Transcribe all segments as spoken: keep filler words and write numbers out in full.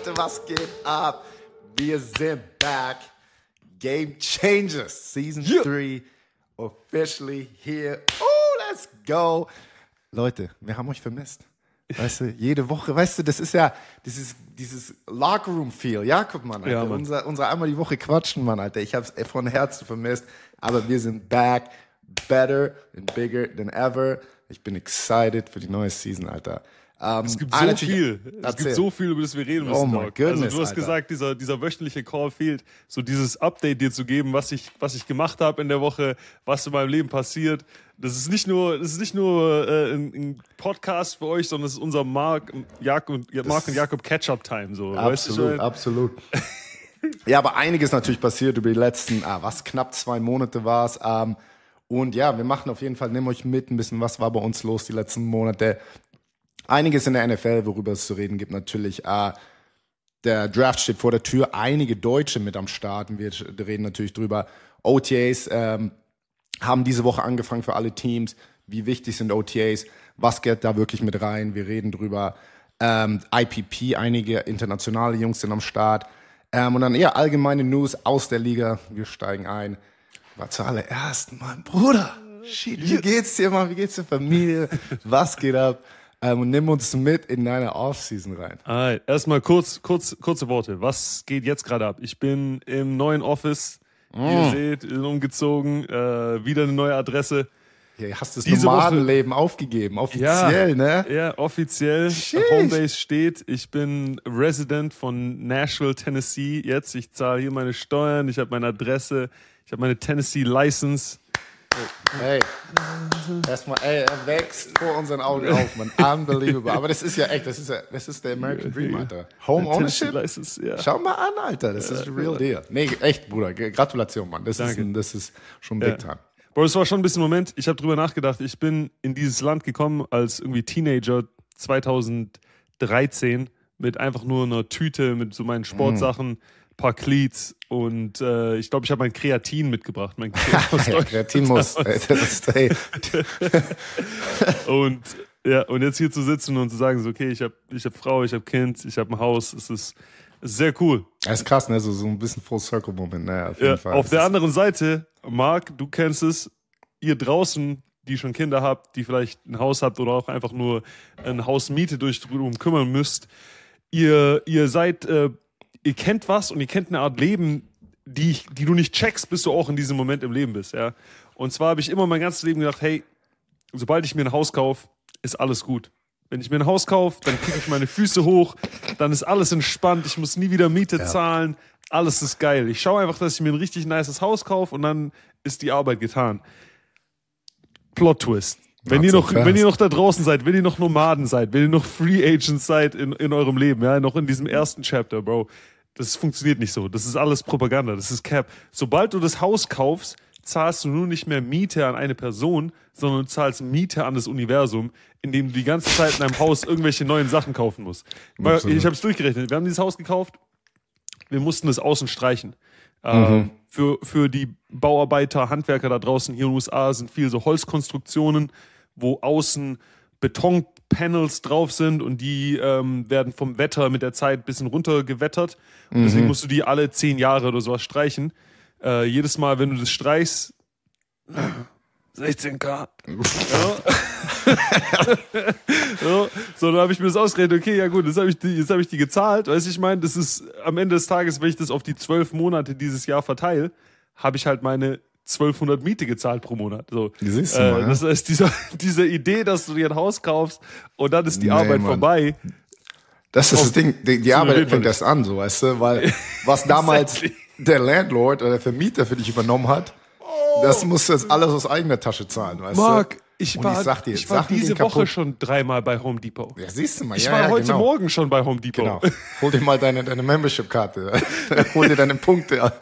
Leute, was geht ab? Wir sind back. Game Changers, Season drei, yeah. Officially here. Oh, let's go. Leute, wir haben euch vermisst. Weißt du, jede Woche, weißt du, das ist ja dieses, dieses Locker-Room-Feel. Jakob, Mann, Alter. Ja, Mann. Unser, unser einmal die Woche quatschen, Mann, Alter. Ich hab's von Herzen vermisst. Aber wir sind back, better and bigger than ever. Ich bin excited für die neue Season, Alter. Um, es gibt so viel, es gibt so viel, über das wir reden müssen. Oh my goodness, also du hast Alter. gesagt, dieser, dieser wöchentliche Call fehlt, so dieses Update dir zu geben, was ich, was ich gemacht habe in der Woche, was in meinem Leben passiert. Das ist nicht nur, das ist nicht nur äh, ein, ein Podcast für euch, sondern es ist unser Mark, Jakob, Mark und Jakob Catch-up-Time. So, absolut, weißt du, absolut. Ja, aber einiges natürlich passiert über die letzten, ah, was, knapp zwei Monate war es. Ähm, und ja, wir machen auf jeden Fall, nehmen euch mit ein bisschen, was war bei uns los die letzten Monate. Einiges in der N F L, worüber es zu reden gibt, natürlich. Äh, der Draft steht vor der Tür, einige Deutsche mit am Start. Und wir reden natürlich drüber. O T As ähm, haben diese Woche angefangen für alle Teams. Wie wichtig sind O T As? Was geht da wirklich mit rein? Wir reden drüber. Ähm, I P P, einige internationale Jungs sind am Start. Ähm, und dann eher allgemeine News aus der Liga. Wir steigen ein. War zuallererst, mein Bruder. Shit, wie geht's dir, Mann? Wie geht's der Familie? Was geht ab? Ähm, und nimm uns mit in deine Offseason rein. Ah, erstmal kurz, kurz, kurze Worte. Was geht jetzt gerade ab? Ich bin im neuen Office. Mm. Ihr seht, bin umgezogen. Äh, wieder eine neue Adresse. Ja, hast das Nomadenleben aufgegeben, offiziell, ja, ne? Ja, offiziell. Sheesh. Homebase steht. Ich bin Resident von Nashville, Tennessee. Jetzt, ich zahle hier meine Steuern. Ich habe meine Adresse. Ich habe meine Tennessee License. Ey, erstmal, ey, er wächst vor unseren Augen auf, man. Unbelievable. Aber das ist ja echt, das ist ja, das ist der American Dream, Alter. Home Ownership? Ja. Schau mal an, Alter. Das ist real deal. Nee, echt, Bruder. Gratulation, Mann. Das, ist, ein, das ist schon big time. Bro, es war schon ein bisschen ein Moment. Ich habe drüber nachgedacht. Ich bin in dieses Land gekommen als irgendwie Teenager zweitausenddreizehn mit einfach nur einer Tüte mit so meinen Sportsachen. Mm. Paar Cleats und äh, ich glaube, ich habe mein Kreatin mitgebracht. Mein ja, Kreatin muss. Das ist, hey. und ja, und jetzt hier zu sitzen und zu sagen, so, okay, ich habe ich hab Frau, ich habe Kind, ich habe ein Haus, es ist, es ist sehr cool. Das ist krass, ne? So, so ein bisschen Full-Circle-Moment, ne? Auf jeden ja, Fall. Auf das der anderen Seite, Marc, du kennst es, ihr draußen, die schon Kinder habt, die vielleicht ein Haus habt oder auch einfach nur ein Haus Miete durch drum kümmern müsst, ihr, ihr seid äh, ihr kennt was und ihr kennt eine Art Leben, die, ich, die du nicht checkst, bis du auch in diesem Moment im Leben bist. Ja? Und zwar habe ich immer mein ganzes Leben gedacht, hey, sobald ich mir ein Haus kaufe, ist alles gut. Wenn ich mir ein Haus kaufe, dann kriege ich meine Füße hoch, dann ist alles entspannt, ich muss nie wieder Miete ja. zahlen, alles ist geil. Ich schaue einfach, dass ich mir ein richtig nices Haus kaufe und dann ist die Arbeit getan. Plot Twist. Wenn ihr, noch, wenn ihr noch da draußen seid, wenn ihr noch Nomaden seid, wenn ihr noch Free Agents seid in, in eurem Leben, ja, noch in diesem ersten Chapter, Bro, das funktioniert nicht so. Das ist alles Propaganda, das ist Cap. Sobald du das Haus kaufst, zahlst du nun nicht mehr Miete an eine Person, sondern du zahlst Miete an das Universum, indem du die ganze Zeit in einem Haus irgendwelche neuen Sachen kaufen musst. Ich habe es durchgerechnet. Wir haben dieses Haus gekauft, wir mussten es außen streichen. Mhm. Ähm, für, für die Bauarbeiter, Handwerker da draußen hier in den U S A sind viel so Holzkonstruktionen, wo außen Betonpanels drauf sind und die ähm, werden vom Wetter mit der Zeit ein bisschen runtergewettert. Und deswegen musst du die alle zehn Jahre oder sowas streichen. Äh, jedes Mal, wenn du das streichst, sechzehn K. Ja. so, so, dann habe ich mir das ausgerechnet, okay, ja gut, jetzt habe ich, die, jetzt hab ich die gezahlt. Weißt du, ich meine, das ist am Ende des Tages, wenn ich das auf die zwölf Monate dieses Jahr verteile, habe ich halt meine zwölfhundert Miete gezahlt pro Monat. So. Siehst du äh, mal, ja? Das heißt, diese, diese Idee, dass du dir ein Haus kaufst und dann ist die nee, Arbeit Mann. vorbei. Das ist das Ding, die, die Arbeit fängt erst an, so, weißt du, weil was damals der Landlord oder der Vermieter für dich übernommen hat, oh. das musst du jetzt alles aus eigener Tasche zahlen, weißt Marc, du. Ich war, ich, sag dir, ich war diese Woche schon dreimal bei Home Depot. Ja, siehst du mal. Ich ja, war ja, heute genau. Morgen schon bei Home Depot. Genau. Hol dir mal deine, deine Membership-Karte. Hol dir deine Punkte ab.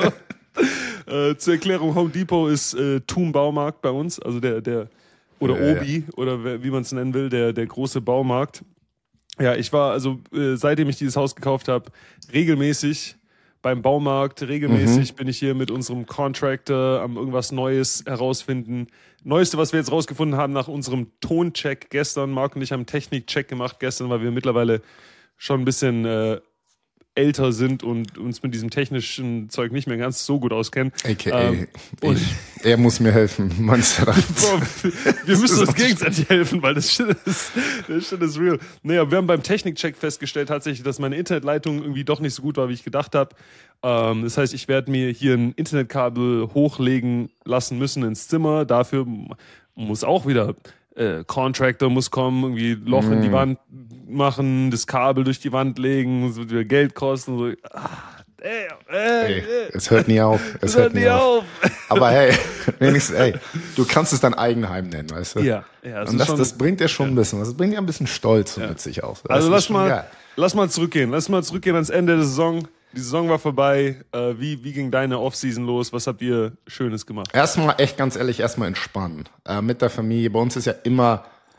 äh, zur Erklärung, Home Depot ist äh, Thun Baumarkt bei uns, also der, der oder ja, Obi, ja. oder wie man es nennen will, der, der große Baumarkt. Ja, ich war also, äh, seitdem ich dieses Haus gekauft habe, regelmäßig beim Baumarkt, regelmäßig mhm. bin ich hier mit unserem Contractor am irgendwas Neues herausfinden. Neueste, was wir jetzt rausgefunden haben nach unserem Toncheck gestern, Marc und ich haben einen Technikcheck gemacht gestern, weil wir mittlerweile schon ein bisschen äh, älter sind und uns mit diesem technischen Zeug nicht mehr ganz so gut auskennen. A K A Ähm, und ich, er muss mir helfen, meinst du das? Wir müssen uns gegenseitig helfen, weil das Shit ist, das Shit ist real. Naja, wir haben beim Technikcheck festgestellt tatsächlich, dass meine Internetleitung irgendwie doch nicht so gut war, wie ich gedacht habe. Ähm, das heißt, ich werde mir hier ein Internetkabel hochlegen lassen müssen ins Zimmer. Dafür muss auch wieder äh, Contractor muss kommen, irgendwie Loch mm. in die Wand machen, das Kabel durch die Wand legen, so wieder Geld kosten. So. Ah, damn, äh, ey, es hört nie auf. Es, es hört, hört nie auf. auf. Aber hey, wenigstens, ey, du kannst es dein Eigenheim nennen, weißt du? Ja, ja. Das Und das, schon, das bringt dir schon ja. ein bisschen, das bringt dir ein bisschen Stolz ja. mit sich auf. Das also lass mal, geil. lass mal zurückgehen. Lass mal zurückgehen ans Ende der Saison. Die Saison war vorbei. Äh, wie, wie ging deine Offseason los? Was habt ihr Schönes gemacht? Erstmal, echt ganz ehrlich, erstmal entspannen. Äh, mit der Familie. Bei uns ist ja immer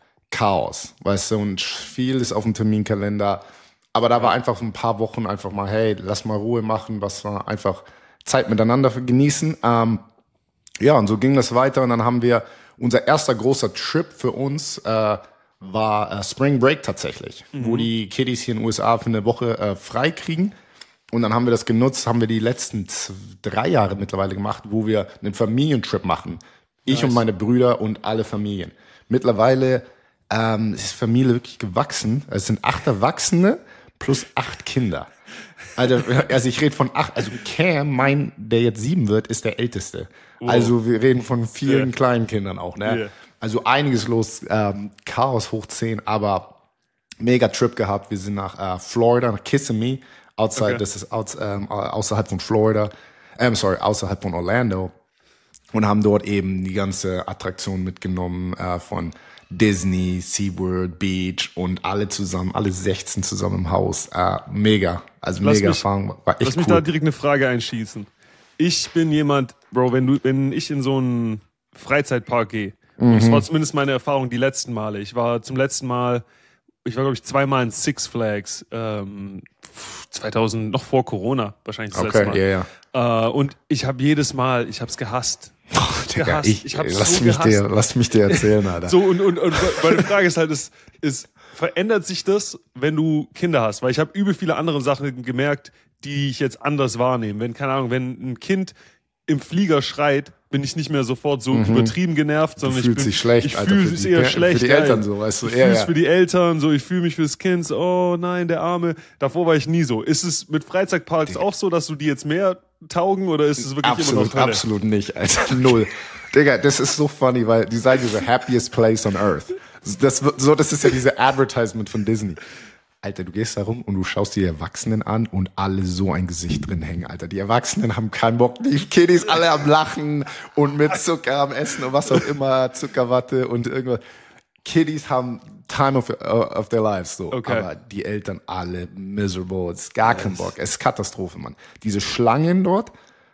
Chaos, weißt du, und viel ist auf dem Terminkalender. Aber da war einfach ein paar Wochen einfach mal, hey, lass mal Ruhe machen, was war einfach Zeit miteinander genießen. Ähm, ja, und so ging das weiter. Und dann haben wir, unser erster großer Trip für uns äh, war äh, Spring Break tatsächlich, mhm. wo die Kiddies hier in den U S A für eine Woche äh, frei kriegen. Und dann haben wir das genutzt, haben wir die letzten zwei, drei Jahre mittlerweile gemacht, wo wir einen Familientrip machen. Ich nice. Und meine Brüder und alle Familien. Mittlerweile ähm, ist die Familie wirklich gewachsen. Es sind acht Erwachsene plus acht Kinder. Also, also ich rede von acht, also Cam, mein, der jetzt sieben wird, ist der Älteste. Oh. Also wir reden von vielen yeah. kleinen Kindern auch, ne? Yeah. Also einiges los, ähm, Chaos hoch zehn, aber mega Trip gehabt. Wir sind nach äh, Florida, nach Kissimmee, outside, okay. das ist aus, ähm, außerhalb von Florida, ähm, sorry, außerhalb von Orlando und haben dort eben die ganze Attraktion mitgenommen äh, von Disney, SeaWorld, Beach und alle zusammen, alle sechzehn zusammen im Haus. Äh, mega, also lass mega mich, Erfahrung. War echt lass mich cool. da direkt eine Frage einschießen. Ich bin jemand, Bro, wenn du, wenn ich in so einen Freizeitpark gehe, mhm. und das war zumindest meine Erfahrung die letzten Male. Ich war zum letzten Mal, ich war glaube ich zweimal in Six Flags, ähm, zweitausend, noch vor Corona wahrscheinlich das okay, letzte Mal. Yeah, yeah. Äh, und ich habe jedes Mal, ich habe es gehasst. Oh, Digga, ich, ich hab's lass, so mich dir, lass mich dir erzählen, Alter. So, und, und, und meine Frage ist halt, ist, ist, verändert sich das, wenn du Kinder hast? Weil ich habe übel viele andere Sachen gemerkt, die ich jetzt anders wahrnehme. Wenn, keine Ahnung, wenn ein Kind im Flieger schreit, bin ich nicht mehr sofort so mhm. übertrieben genervt, sondern du ich bin, sich schlecht, ich Alter, fühle es eher schlecht. Für die Eltern so, weißt du. Ich ja, fühle es ja. für die Eltern, so, ich fühle mich fürs Kind, so, oh nein, der Arme. Davor war ich nie so. Ist es mit Freizeitparks Digga. auch so, dass du die jetzt mehr taugen oder ist es wirklich absolut, immer noch absolut nicht, Alter. Null. Digga, das ist so funny, weil die sagen so happiest place on earth. Das, so, das ist ja diese Advertisement von Disney. Alter, du gehst da rum und du schaust die Erwachsenen an und alle so ein Gesicht drin hängen, Alter. Die Erwachsenen haben keinen Bock, die Kiddies alle am Lachen und mit Zucker am Essen und was auch immer, Zuckerwatte und irgendwas. Kiddies haben time of, of their lives, so. Okay. Aber die Eltern alle miserable, es ist gar yes. kein Bock, es ist Katastrophe, Mann. Diese Schlangen dort,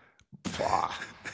boah.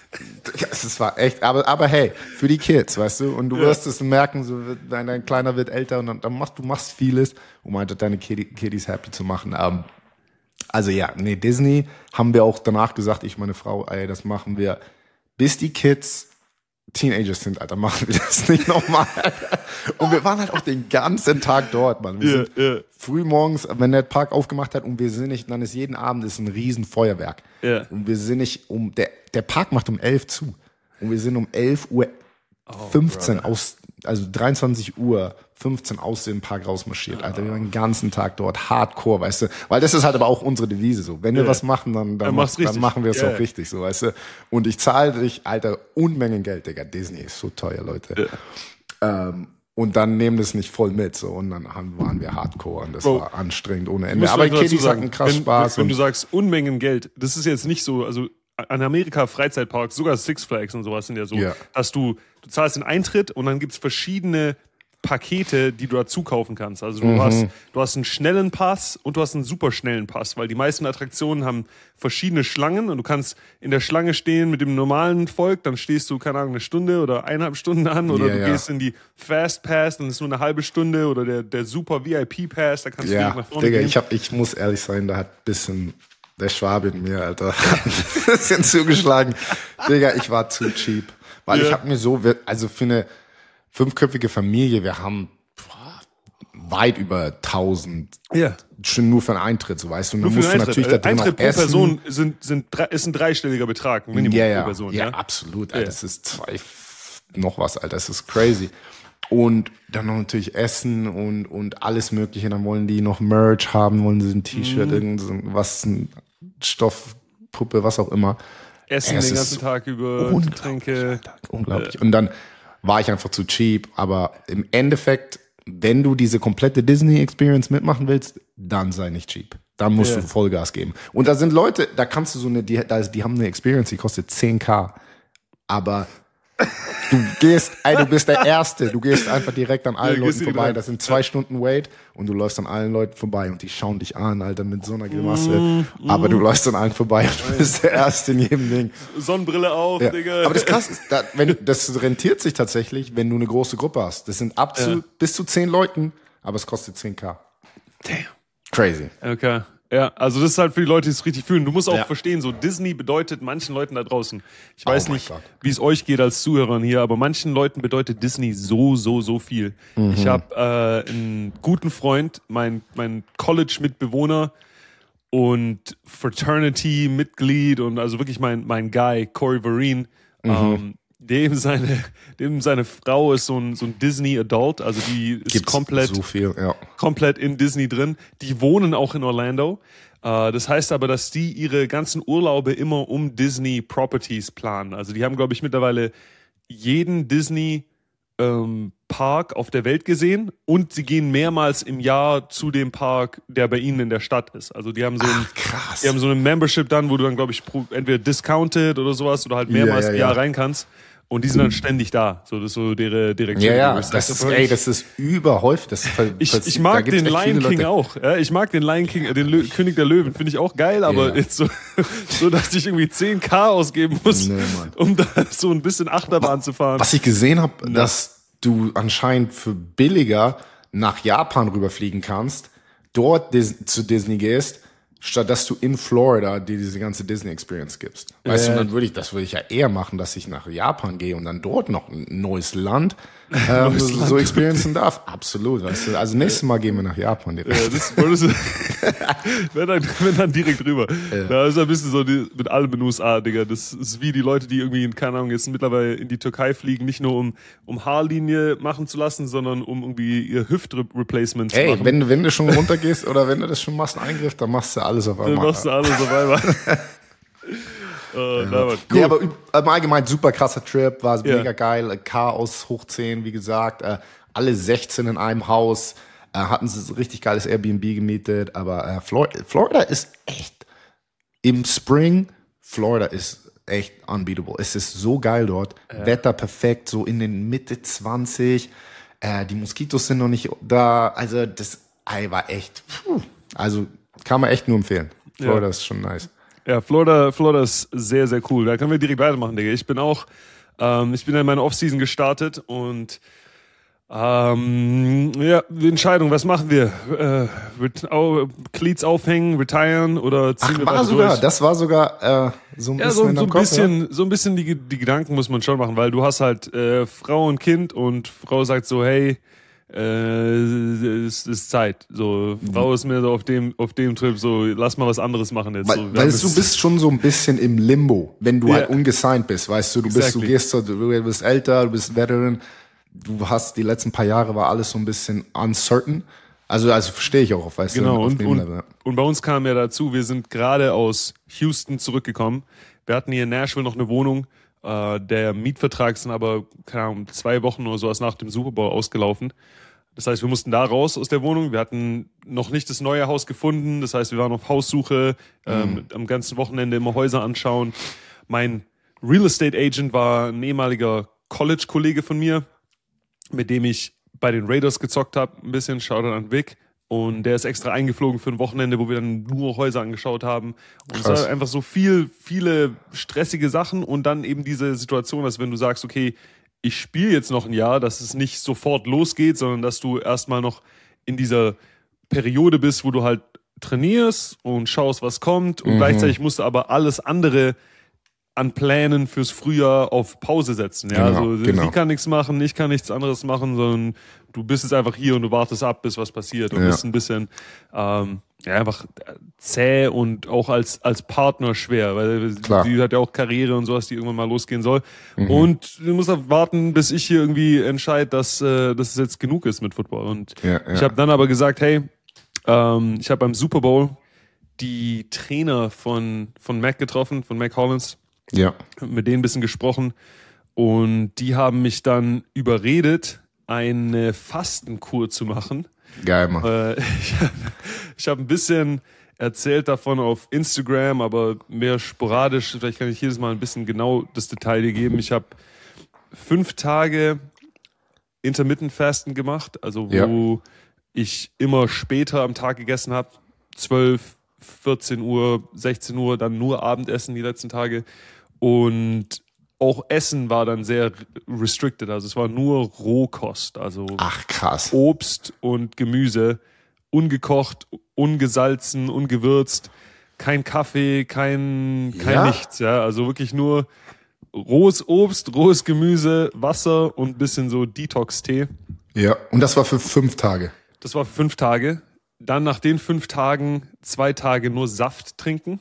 Es war echt, aber, aber hey, für die Kids, weißt du, und du ja. wirst es merken, so dein, dein Kleiner wird älter und dann, dann machst du machst vieles, um halt deine Kiddies happy zu machen. Um, also ja, nee, Disney haben wir auch danach gesagt, ich meine Frau, ey, das machen wir, bis die Kids Teenagers sind, Alter, machen wir das nicht nochmal. Und wir waren halt auch den ganzen Tag dort, Mann. Wir yeah, sind yeah. früh morgens, wenn der Park aufgemacht hat und wir sind nicht, dann ist jeden Abend ist ein riesen Feuerwerk. Yeah. Und wir sind nicht um, der, der Park macht um elf zu. Und wir sind um elf Uhr fünfzehn oh, aus, also dreiundzwanzig Uhr fünfzehn aus dem Park rausmarschiert, Alter. Wir waren den ganzen Tag dort, hardcore, weißt du. Weil das ist halt aber auch unsere Devise, so. Wenn wir yeah. was machen, dann, dann, dann, mach, dann machen wir es yeah. auch richtig, so, weißt du. Und ich zahle dich, Alter, Unmengen Geld, Digga. Disney ist so teuer, Leute. Yeah. Ähm, und dann nehmen das nicht voll mit, so. Und dann haben, waren wir hardcore und das Bro, war anstrengend ohne Ende. Aber Kiddies hatten krass wenn, Spaß. Wenn, wenn du sagst Unmengen Geld, das ist jetzt nicht so, also an Amerika Freizeitparks, sogar Six Flags und sowas sind ja so, yeah. dass du, du zahlst den Eintritt und dann gibt's verschiedene Pakete, die du dazu kaufen kannst. Also du mhm. hast, du hast einen schnellen Pass und du hast einen superschnellen Pass, weil die meisten Attraktionen haben verschiedene Schlangen und du kannst in der Schlange stehen mit dem normalen Volk, dann stehst du, keine Ahnung, eine Stunde oder eineinhalb Stunden an oder ja, du ja. gehst in die Fast Pass, dann ist nur eine halbe Stunde oder der, der super V I P Pass, da kannst ja, du nach vorne Digga, gehen. ich, hab, ich muss ehrlich sein, da hat ein bisschen der Schwabe in mir, Alter, hat ein bisschen zugeschlagen. Digga, ich war zu cheap. Weil ja. ich habe mir so, also für eine fünfköpfige Familie, wir haben weit über tausend. Ja. Schon nur für einen Eintritt, so weißt du. Und dann Nur musst für du den natürlich Eintritt. da drin Eintritt auch pro essen. Person sind, sind, drei- ist ein dreistelliger Betrag, ein Minimum Ja, pro ja, Person. ja, Ja, absolut. Ja. Alter, das ist zwei, noch was, Alter, das ist crazy. Und dann noch natürlich Essen und, und alles Mögliche. Dann wollen die noch Merch haben, wollen sie ein T-Shirt, Mhm. irgendwas, ein Stoffpuppe, was auch immer. Essen Es den ist ganzen Tag über, unglaublich, Getränke. Alter, unglaublich. Und dann war ich einfach zu cheap. Aber im Endeffekt, wenn du diese komplette Disney-Experience mitmachen willst, dann sei nicht cheap. Dann musst Ja. du Vollgas geben. Und da sind Leute, da kannst du so eine, die, da- die haben eine Experience, die kostet zehn K. Aber du gehst, ey, du bist der Erste. Du gehst einfach direkt an allen Ja, gehst Leuten direkt vorbei. rein. Das sind zwei Stunden Wait und du läufst an allen Leuten vorbei und die schauen dich an, Alter, mit so einer Grimasse. Mm, Aber du läufst an allen vorbei und du bist der Erste in jedem Ding. Sonnenbrille auf, Ja. Digga. Aber das krass ist, da, wenn, das rentiert sich tatsächlich, wenn du eine große Gruppe hast. Das sind ab zu, Ja. bis zu zehn Leuten, aber es kostet zehn K. Damn. Crazy. Okay. Ja, also das ist halt für die Leute, die es richtig fühlen. Du musst auch Ja. verstehen, so Disney bedeutet manchen Leuten da draußen. Ich weiß Oh mein nicht, Gott. wie es euch geht als Zuhörern hier, aber manchen Leuten bedeutet Disney so, so, so viel. Mhm. Ich habe äh, einen guten Freund, mein, mein College-Mitbewohner und Fraternity-Mitglied und also wirklich mein, mein Guy, Corey Vereen, Mhm. ähm, dem seine, dem seine Frau ist so ein, so ein Disney-Adult, also die ist Gibt's komplett so viel, ja. komplett in Disney drin. Die wohnen auch in Orlando. Äh, das heißt aber, dass die ihre ganzen Urlaube immer um Disney Properties planen. Also die haben, glaube ich, mittlerweile jeden Disney ähm, Park auf der Welt gesehen und sie gehen mehrmals im Jahr zu dem Park, der bei ihnen in der Stadt ist. Also die haben so ein, Ach, krass. die haben so eine Membership dann, wo du dann, glaube ich, pro, entweder discounted oder sowas oder halt mehrmals Ja, ja, im Jahr ja. rein kannst. Und die sind dann ständig da. So, das ist so deren Direktion. Ja, ja, das ist, ey, das ist überhäufig. Das ist, Ich, ich da mag gibt's den echt Lion viele King Leute. auch. Ja, ich mag den Lion King, äh, den Lö König der Löwen, finde ich auch geil, aber Ja. jetzt so, so, dass ich irgendwie zehn K ausgeben muss, Nee, Mann. um da so ein bisschen Achterbahn zu fahren. Was ich gesehen habe, dass du anscheinend für billiger nach Japan rüberfliegen kannst, dort Dis zu Disney gehst, statt dass du in Florida dir diese ganze Disney Experience gibst. Weißt Ja. du, dann würde ich, das würde ich ja eher machen, dass ich nach Japan gehe und dann dort noch ein neues Land, ähm, Neues so, Land. so experiencen darf. Absolut. Weißt du? Also nächstes Mal gehen wir nach Japan direkt. Ja, das würdest du, wenn, dann, wenn dann direkt rüber. Da ist ein bisschen so die, mit allem in den U S A, Digga. Das ist wie die Leute, die irgendwie, keine Ahnung, jetzt mittlerweile in die Türkei fliegen, nicht nur um, um Haarlinie machen zu lassen, sondern um irgendwie ihr Hüft-Replacement zu Ey, machen. wenn, wenn du schon runtergehst oder wenn du das schon machst, einen Eingriff, dann machst du alles auf Dann einmal. machst du alles auf einmal. äh, na, Mann. Nee, aber üb- im Allgemeinen super krasser Trip, war Ja. mega geil. Chaos hoch zehn, wie gesagt. Äh, alle sechzehn in einem Haus. Äh, hatten sie so richtig geiles Airbnb gemietet. Aber äh, Flor Florida ist echt im Spring. Florida ist echt unbeatable. Es ist so geil dort. Wetter perfekt, so in den Mitte zwanzig. Äh, die Moskitos sind noch nicht da. Also das ey, war echt. Puh. Also kann man echt nur empfehlen. Florida Ja. ist schon nice. Ja, Florida, Florida ist sehr, sehr cool. Da können wir direkt weitermachen, Digga. Ich bin auch, ähm, ich bin in meine Offseason gestartet und ähm, ja, die Entscheidung, was machen wir? Äh, ret- au- Cleats aufhängen, retiren oder ziehen Ach, wir war weiter sogar, durch? das war sogar äh, so ein Ja, bisschen so, in so deinem ein Kopf, bisschen, so ein bisschen die, die Gedanken muss man schon machen, weil du hast halt äh, Frau und Kind und Frau sagt so, hey, äh, es ist Zeit. So, Frau ist mir so auf dem, auf dem Trip so, lass mal was anderes machen jetzt. Weil, so, wir weil haben du jetzt- bist schon so ein bisschen im Limbo, wenn du Ja. halt ungesigned bist, weißt du, du bist, Exactly. du gehst so, du bist älter, du bist Veteran, du hast die letzten paar Jahre war alles so ein bisschen uncertain. Also, also verstehe ich auch, weißt Genau, du, auf und, dem und, Level. und bei uns kam ja dazu, wir sind gerade aus Houston zurückgekommen. Wir hatten hier in Nashville noch eine Wohnung. Äh, der Mietvertrag ist dann aber, keine Ahnung, zwei Wochen oder so erst nach dem Super Bowl ausgelaufen. Das heißt, wir mussten da raus aus der Wohnung. Wir hatten noch nicht das neue Haus gefunden. Das heißt, wir waren auf Haussuche, ähm, am ganzen Wochenende immer Häuser anschauen. Mein Real Estate Agent war ein ehemaliger College-Kollege von mir, mit dem ich bei den Raiders gezockt habe, ein bisschen, Shoutout an Vic. Und der ist extra eingeflogen für ein Wochenende, wo wir dann nur Häuser angeschaut haben. Und es Krass. war einfach so viel, viele stressige Sachen und dann eben diese Situation, dass wenn du sagst, okay, ich spiele jetzt noch ein Jahr, dass es nicht sofort losgeht, sondern dass du erstmal noch in dieser Periode bist, wo du halt trainierst und schaust, was kommt und gleichzeitig musst du aber alles andere an Plänen fürs Frühjahr auf Pause setzen. Ja, Genau, also genau. sie kann nichts machen, ich kann nichts anderes machen, sondern du bist jetzt einfach hier und du wartest ab, bis was passiert und Ja. bist ein bisschen ähm, ja, einfach zäh und auch als, als Partner schwer, weil Klar. sie hat ja auch Karriere und sowas, die irgendwann mal losgehen soll. Mhm. Und du musst auch warten, bis ich hier irgendwie entscheide, dass, äh, dass es jetzt genug ist mit Football. Und Ja, ja. ich habe dann aber gesagt, hey, ähm, ich habe beim Super Bowl die Trainer von, von Mac getroffen, von Mac Hollins, Ja. mit denen ein bisschen gesprochen und die haben mich dann überredet, eine Fastenkur zu machen. Geil, Mann. Äh, ich habe ich hab ein bisschen erzählt davon auf Instagram, aber mehr sporadisch. Vielleicht kann ich jedes Mal ein bisschen genau das Detail dir geben. Ich habe fünf Tage Intermittent Fasten gemacht, also wo Ja. ich immer später am Tag gegessen habe, zwölf, vierzehn Uhr, sechzehn Uhr, dann nur Abendessen die letzten Tage. Und auch Essen war dann sehr restricted, also es war nur Rohkost, also Ach, krass. Obst und Gemüse, ungekocht, ungesalzen, ungewürzt, kein Kaffee, kein, kein Ja? nichts, ja, also wirklich nur rohes Obst, rohes Gemüse, Wasser und ein bisschen so Detox-Tee. Ja. Und das war für fünf Tage. Das war für fünf Tage. Dann nach den fünf Tagen zwei Tage nur Saft trinken.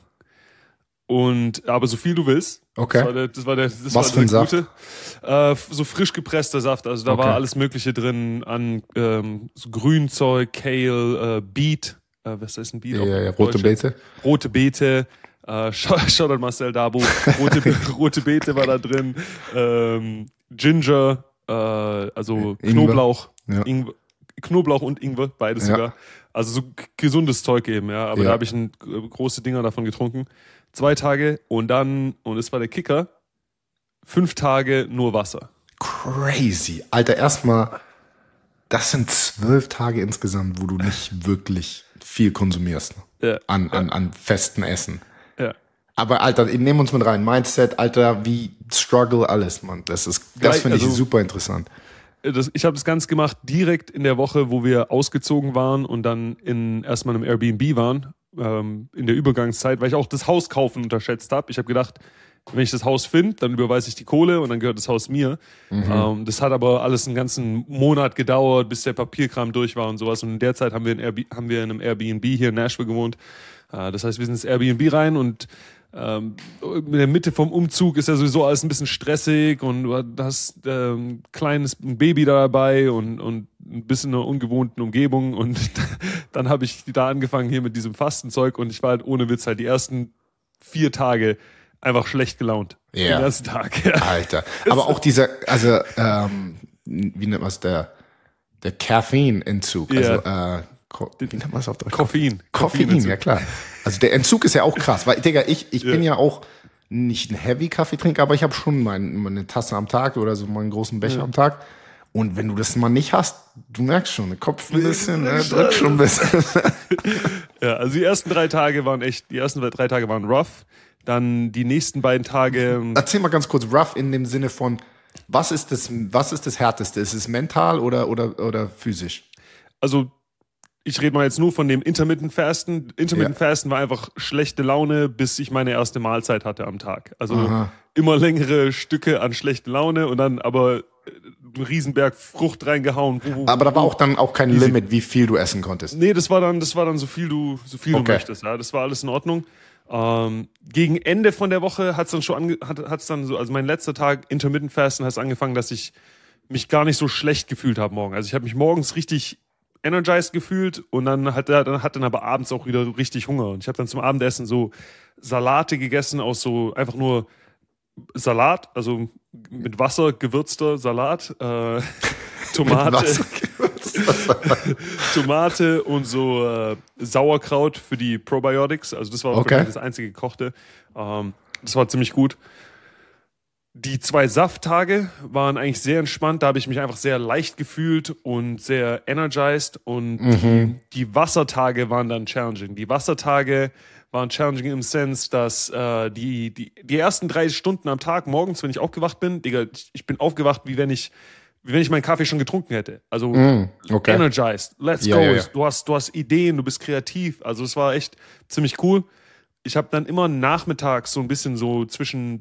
Und aber so viel du willst. Okay. Das war der, das war der, das Was war für ein der Saft? Gute. Äh, so frisch gepresster Saft. Also da Okay. war alles Mögliche drin an ähm, so Grünzeug, Kale, äh, Beet. Äh, was ist ein Beet? Ja, auf ja, rote Deutsch? Beete. Rote Beete. Äh, Shoutout Marcel Dabo. Rote, Be rote Beete war da drin. Ähm, Ginger, äh, also Ingwer. Knoblauch. Ja. Ingwer. Knoblauch und Ingwer, beides Ja. sogar. Also so g- gesundes Zeug eben, ja. Aber Ja. da habe ich ein, äh, große Dinger davon getrunken. Zwei Tage und dann, und es war der Kicker, fünf Tage nur Wasser. Crazy. Alter, erstmal, das sind zwölf Tage insgesamt, wo du nicht wirklich viel konsumierst. Ne? Ja. An, an, an festen Essen. Ja. Aber Alter, nehmen uns mit rein. Mindset, Alter, wie Struggle, alles, Mann. Das ist, das Gleich, finde ich also- super interessant. Das, ich habe das Ganze gemacht direkt in der Woche, wo wir ausgezogen waren und dann in erstmal im Airbnb waren, ähm, in der Übergangszeit, weil ich auch das Haus kaufen unterschätzt habe. Ich habe gedacht, wenn ich das Haus finde, dann überweise ich die Kohle und dann gehört das Haus mir. Ähm, das hat aber alles einen ganzen Monat gedauert, bis der Papierkram durch war und sowas. Und in der Zeit haben wir in, Airb- haben wir in einem Airbnb hier in Nashville gewohnt. Äh, das heißt, wir sind ins Airbnb rein und ähm, in der Mitte vom Umzug ist ja sowieso alles ein bisschen stressig und du hast ähm, ein kleines ein Baby da dabei und, und ein bisschen in einer ungewohnten Umgebung und dann habe ich da angefangen hier mit diesem Fastenzeug und ich war halt ohne Witz halt die ersten vier Tage einfach schlecht gelaunt. Ja. Den ganzen Tag. Ja. Alter. Aber auch dieser, also, ähm, wie nennt man es, der, der Caffeine-Entzug. Also, äh, Ko- wie nennt man es auf Deutsch? Koffein. Koffein, Koffeinentzug. ja klar. Also der Entzug ist ja auch krass, weil, Digga, ich, ich Ja. bin ja auch nicht ein Heavy-Kaffeetrinker, aber ich habe schon mein, meine Tasse am Tag oder so meinen großen Becher Ja. am Tag. Und wenn du das mal nicht hast, du merkst schon, der Kopf ein bisschen, ne, drückt schon ein bisschen. Ja, also die ersten drei Tage waren echt, die ersten drei Tage waren rough. Dann die nächsten beiden Tage, Erzähl mal ganz kurz rough in dem Sinne von, was ist das, was ist das Härteste? Ist es mental oder, oder, oder physisch? also ich rede mal jetzt nur von dem Intermittent Fasten. Intermittent Ja. Fasten war einfach schlechte Laune, bis ich meine erste Mahlzeit hatte am Tag. Also Aha. immer längere Stücke an schlechter Laune und dann aber einen Riesenberg Frucht reingehauen. Aber da war auch dann auch kein Easy. Limit, wie viel du essen konntest. Nee, das war dann, das war dann so viel du, so viel Okay. du möchtest. Ja, das war alles in Ordnung. Ähm, gegen Ende von der Woche hat's dann schon ange, hat, hat's dann so, also mein letzter Tag Intermittent Fasten hat es angefangen, dass ich mich gar nicht so schlecht gefühlt habe morgen. Also ich habe mich morgens richtig energized gefühlt und dann hat er dann hat dann aber abends auch wieder richtig Hunger und ich habe dann zum Abendessen so Salate gegessen aus so einfach nur Salat, also mit Wasser gewürzter Salat, äh, Tomate, Was? Tomate und so äh, Sauerkraut für die Probiotics. Also das war Okay. wirklich das einzige gekochte. Ähm, das war ziemlich gut. Die zwei Safttage waren eigentlich sehr entspannt. Da habe ich mich einfach sehr leicht gefühlt und sehr energized. Und die, die Wassertage waren dann challenging. Die Wassertage waren challenging im Sense, dass äh, die, die, die ersten drei Stunden am Tag morgens, wenn ich aufgewacht bin, Digga, ich, ich bin aufgewacht, wie wenn ich, wie wenn ich meinen Kaffee schon getrunken hätte. Also okay. energized, let's Ja, go. ja, ja. Du hast, du hast Ideen, du bist kreativ. Also es war echt ziemlich cool. Ich habe dann immer nachmittags so ein bisschen so zwischen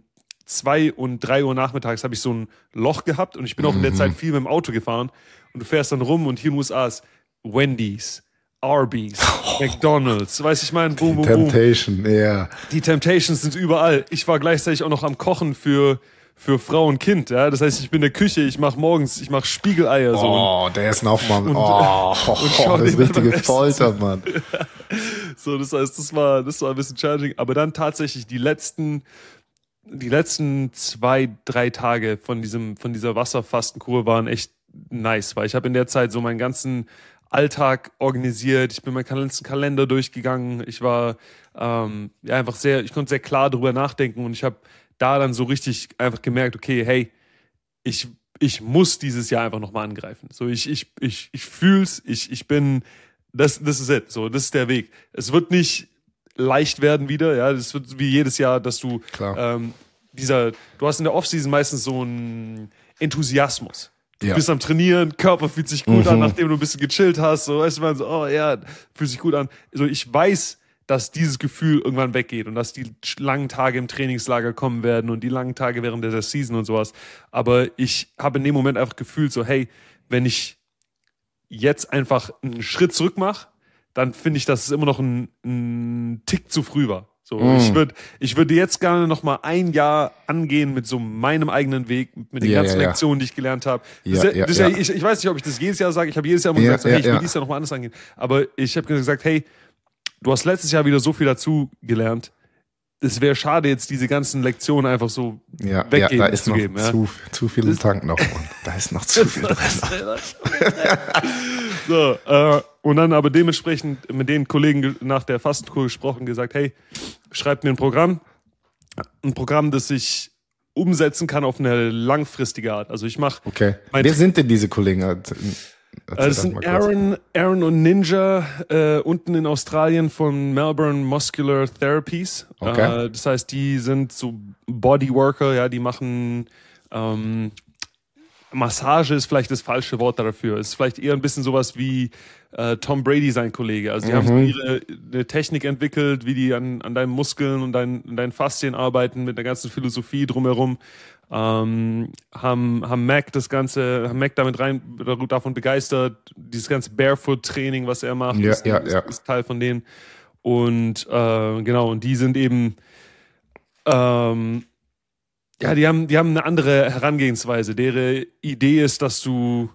zwei und drei Uhr nachmittags habe ich so ein Loch gehabt und ich bin auch in der Zeit viel mit dem Auto gefahren und du fährst dann rum und hier in den U S A ist Wendy's, Arby's, oh. McDonald's, weiß ich mein, boom, boom, boom. Temptation, ja. Yeah. Die Temptations sind überall. Ich war gleichzeitig auch noch am Kochen für für Frau und Kind, ja. Das heißt, ich bin in der Küche, ich mache morgens, ich mache Spiegeleier. So. Oh, der ist nochmal, oh, und oh, das ist richtige Folter, Mann. So, das heißt, das war, das war ein bisschen challenging. Aber dann tatsächlich die letzten, die letzten zwei, drei Tage von diesem, von dieser Wasserfastenkur waren echt nice, weil ich habe in der Zeit so meinen ganzen Alltag organisiert, ich bin meinen ganzen Kalender durchgegangen, ich war ähm, ja einfach sehr, ich konnte sehr klar drüber nachdenken und ich habe da dann so richtig einfach gemerkt, okay, hey, ich, ich muss dieses Jahr einfach nochmal angreifen. So, ich, ich, ich, ich fühl's, ich, ich bin, das, das ist es, so, das ist der Weg. Es wird nicht leicht werden wieder, ja, das wird wie jedes Jahr, dass du, ähm, dieser, du hast in der Offseason meistens so einen Enthusiasmus. Du ja. bist am Trainieren, Körper fühlt sich gut mhm. an, nachdem du ein bisschen gechillt hast, so, weißt du, man so, oh ja, fühlt sich gut an. Also ich weiß, dass dieses Gefühl irgendwann weggeht und dass die langen Tage im Trainingslager kommen werden und die langen Tage während der Season und sowas. Aber ich habe in dem Moment einfach gefühlt so, hey, wenn ich jetzt einfach einen Schritt zurück mache, dann finde ich, dass es immer noch ein, ein Tick zu früh war. So, mm. ich würde ich würde jetzt gerne noch mal ein Jahr angehen mit so meinem eigenen Weg, mit den ja, ganzen ja, Lektionen, ja. die ich gelernt habe. Ja, das, ja, das ja. ich, ich weiß nicht, ob ich das jedes Jahr sage. Ich habe jedes Jahr immer ja, gesagt, so, hey, ich will ja. dieses Jahr noch mal anders angehen. Aber ich habe gesagt, hey, du hast letztes Jahr wieder so viel dazu gelernt. Es wäre schade, jetzt diese ganzen Lektionen einfach so ja, weggeben ja, da ist zu noch geben. Zu, ja. zu viel im Tank noch. Da ist noch zu viel drin. So, äh, und dann aber dementsprechend mit den Kollegen nach der Fastenkur gesprochen, gesagt, hey, schreibt mir ein Programm. Ein Programm, das ich umsetzen kann auf eine langfristige Art. Also ich mache... Okay. Wer sind denn diese Kollegen? Erzähl das sind Aaron, Aaron und Ninja äh, unten in Australien von Melbourne Muscular Therapies. Okay. Äh, das heißt, die sind so Bodyworker, ja, die machen ähm, Massage ist vielleicht das falsche Wort dafür. Es ist vielleicht eher ein bisschen sowas wie äh, Tom Brady, sein Kollege. Also die mhm. haben so ihre eine Technik entwickelt, wie die an, an deinen Muskeln und deinen, deinen Faszien arbeiten, mit einer ganzen Philosophie drumherum. Ähm, haben, haben Mac das Ganze, haben Mac damit rein, davon begeistert, dieses ganze Barefoot-Training, was er macht, ja, ist, ja, ist, ja. ist Teil von denen. Und äh, genau, und die sind eben ähm, ja, die haben, die haben eine andere Herangehensweise. Deren Idee ist, dass du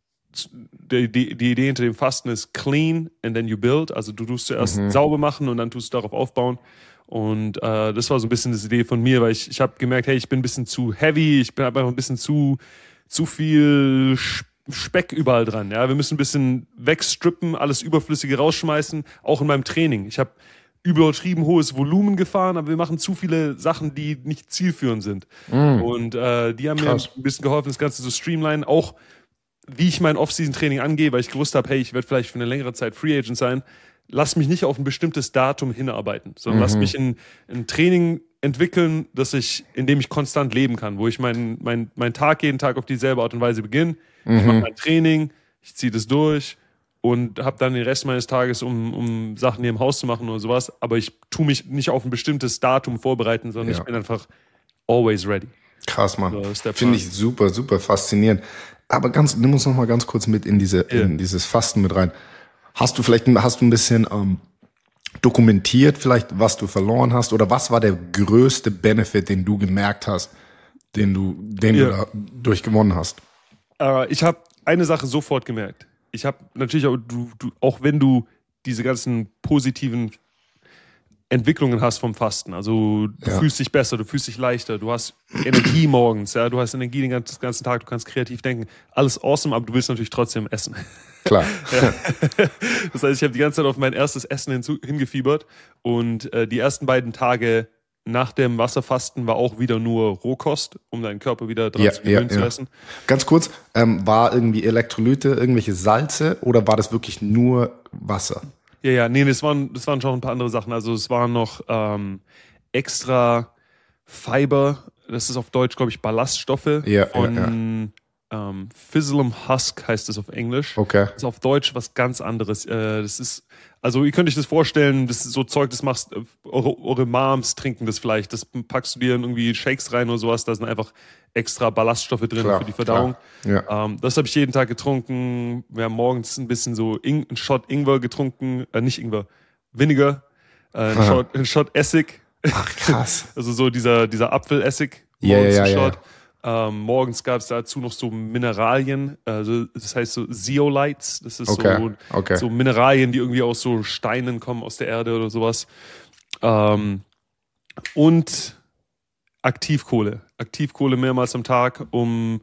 die, die, die Idee hinter dem Fasten ist clean and then you build. Also du tust zuerst mhm. sauber machen und dann tust du darauf aufbauen. Und äh, das war so ein bisschen das Idee von mir, weil ich, ich habe gemerkt, hey, ich bin ein bisschen zu heavy, ich bin einfach ein bisschen zu, zu viel Speck überall dran. Ja, wir müssen ein bisschen wegstrippen, alles Überflüssige rausschmeißen, auch in meinem Training. Ich habe übertrieben hohes Volumen gefahren, aber wir machen zu viele Sachen, die nicht zielführend sind. Mm. Und äh, die haben Krass. mir ein bisschen geholfen, das Ganze zu streamlinen, auch wie ich mein Off-Season-Training angehe, weil ich gewusst habe, hey, ich werde vielleicht für eine längere Zeit Free Agent sein. Lass mich nicht auf ein bestimmtes Datum hinarbeiten, sondern mhm. lass mich in ein Training entwickeln, dass ich, in dem ich konstant leben kann, wo ich meinen mein, mein Tag jeden Tag auf dieselbe Art und Weise beginne. Mhm. Ich mache mein Training, ich ziehe das durch und habe dann den Rest meines Tages, um, um Sachen hier im Haus zu machen oder sowas. Aber ich tue mich nicht auf ein bestimmtes Datum vorbereiten, sondern ja. ich bin einfach always ready. Krass, Mann. So, finde ich super, super faszinierend. Aber ganz, nimm uns noch mal ganz kurz mit in diese, yeah. in dieses Fasten mit rein. Hast du vielleicht, hast du ein bisschen ähm, dokumentiert vielleicht, was du verloren hast? Oder was war der größte Benefit, den du gemerkt hast, den du, den yeah. du da durchgewonnen hast? Uh, ich habe eine Sache sofort gemerkt. Ich habe natürlich auch, du, du, auch wenn du diese ganzen positiven Entwicklungen hast vom Fasten, also du ja. fühlst dich besser, du fühlst dich leichter, du hast Energie morgens, ja, du hast Energie den ganzen, ganzen Tag, du kannst kreativ denken, alles awesome, aber du willst natürlich trotzdem essen. Klar. Ja. Das heißt, ich habe die ganze Zeit auf mein erstes Essen hinzu, hingefiebert und äh, die ersten beiden Tage nach dem Wasserfasten war auch wieder nur Rohkost, um deinen Körper wieder dran ja, zu gewöhnen ja, zu ja. essen. Ganz kurz, ähm, war irgendwie Elektrolyte, irgendwelche Salze oder war das wirklich nur Wasser? Ja, ja, nee, das waren, das waren schon ein paar andere Sachen. Also es waren noch ähm, extra Fiber, das ist auf Deutsch, glaube ich, Ballaststoffe ja, von ja, ähm, Physalim Husk heißt es auf Englisch. Okay. Das ist auf Deutsch was ganz anderes. Äh, das ist, also ihr könnt euch das vorstellen, das ist so Zeug, das machst, äh, eure, eure Moms trinken das vielleicht. Das packst du dir in irgendwie Shakes rein oder sowas, da sind einfach extra Ballaststoffe drin Klar, für die Verdauung. Ja. Ähm, das habe ich jeden Tag getrunken. Wir haben morgens ein bisschen so In- einen Shot Ingwer getrunken, äh, nicht Ingwer, Vinegar, äh, einen, Shot, einen Shot Essig. Ach, krass. Also so dieser, dieser Apfelessig. Ja, Morgens ja, ein ja, Shot. Ähm, morgens gab es dazu noch so Mineralien, also das heißt so Zeolites, das ist Okay, so, okay. so Mineralien, die irgendwie aus so Steinen kommen, aus der Erde oder sowas. Ähm, und Aktivkohle. Aktivkohle mehrmals am Tag, um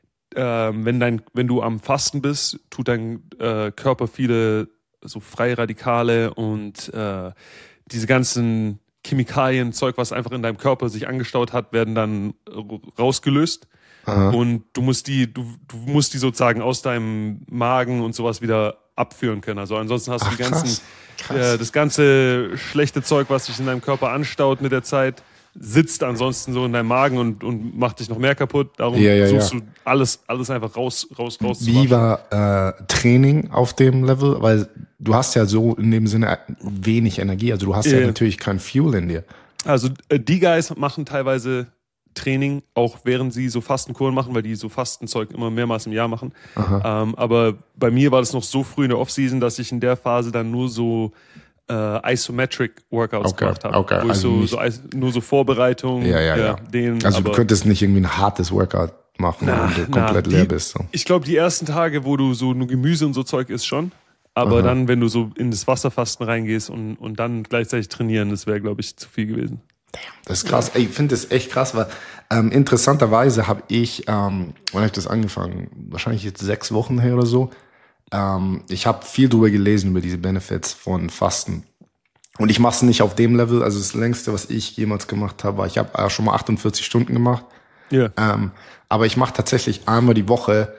ähm, wenn dein, wenn du am Fasten bist, tut dein äh, Körper viele so Freiradikale und äh, diese ganzen Chemikalien, Zeug, was einfach in deinem Körper sich angestaut hat, werden dann rausgelöst. Aha. Und du musst die, du, du musst die sozusagen aus deinem Magen und sowas wieder abführen können. Also ansonsten hast du Ach, die ganzen, krass. Krass. äh, das ganze schlechte Zeug, was sich in deinem Körper anstaut mit der Zeit, sitzt ansonsten so in deinem Magen und, und macht dich noch mehr kaputt. Darum Ja, ja, suchst ja. du alles, alles einfach raus, raus, raus Wie war äh, Training auf dem Level? Weil du hast ja so in dem Sinne wenig Energie. Also du hast ja Ja. natürlich kein Fuel in dir. Also äh, die Guys machen teilweise Training, auch während sie so Fastenkuren machen, weil die so Fastenzeug immer mehrmals im Jahr machen. Ähm, aber bei mir war das noch so früh in der Offseason, dass ich in der Phase dann nur so äh, Isometric Workouts Okay, gemacht habe. okay, Wo ich also so, nicht- so Is- nur so Vorbereitung, Ja, ja, ja. den, Also aber du könntest nicht irgendwie ein hartes Workout machen, Na, wenn du na, komplett die- leer bist. So. ich glaube, die ersten Tage, wo du so nur Gemüse und so Zeug isst schon, aber dann, wenn du so in das Wasserfasten reingehst und, und dann gleichzeitig trainieren, das wäre, glaube ich, zu viel gewesen. Das ist krass. Ey, ich finde das echt krass, weil ähm, interessanterweise habe ich, ähm, wann habe ich das angefangen? Wahrscheinlich jetzt sechs Wochen her oder so. Ähm, ich habe viel drüber gelesen, über diese Benefits von Fasten. Und ich mache es nicht auf dem Level. Also das längste, was ich jemals gemacht habe, war, ich habe äh, schon mal achtundvierzig Stunden gemacht. Ja. Ähm, aber ich mache tatsächlich einmal die Woche,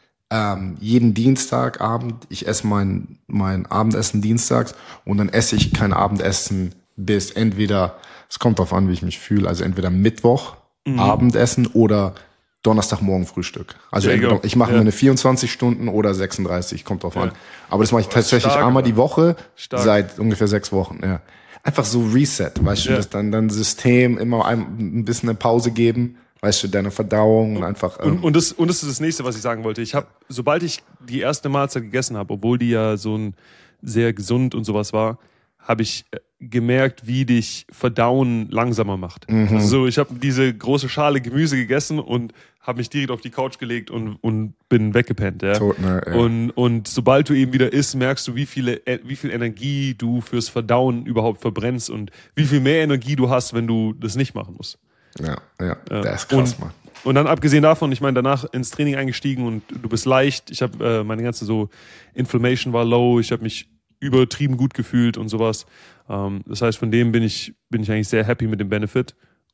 ähm, jeden Dienstagabend, ich esse mein, mein Abendessen dienstags und dann esse ich kein Abendessen bis entweder, es kommt drauf an, wie ich mich fühle, also entweder Mittwoch Abendessen oder Donnerstagmorgen Frühstück. Also There you entweder, go. ich mache Ja. meine vierundzwanzig Stunden oder sechsunddreißig, kommt drauf an. Aber das mache ich tatsächlich stark, einmal aber. die Woche Stark. seit ungefähr sechs Wochen. Ja. Einfach so Reset, weißt du, Ja. dass dann dann System immer ein, ein bisschen eine Pause geben, weißt du, deine Verdauung und einfach. Und, Ähm, und, das, und das ist das nächste, was ich sagen wollte. Ich habe, sobald ich die erste Mahlzeit gegessen habe, obwohl die ja so ein sehr gesund und sowas war, habe ich äh, gemerkt, wie dich Verdauen langsamer macht. Mhm. Also so, ich habe diese große Schale Gemüse gegessen und habe mich direkt auf die Couch gelegt und, und bin weggepennt. Ja? Tot, ne, ja. Und, und sobald du eben wieder isst, merkst du, wie, viele, äh, wie viel Energie du fürs Verdauen überhaupt verbrennst und wie viel mehr Energie du hast, wenn du das nicht machen musst. ja, ja, das ist krass, und, Mann. Und dann abgesehen davon, ich meine, danach ins Training eingestiegen und du bist leicht. Ich habe äh, meine ganze so Inflammation war low. Ich habe mich übertrieben gut gefühlt und sowas. Ähm, das heißt, von dem bin ich bin ich eigentlich sehr happy mit dem Benefit.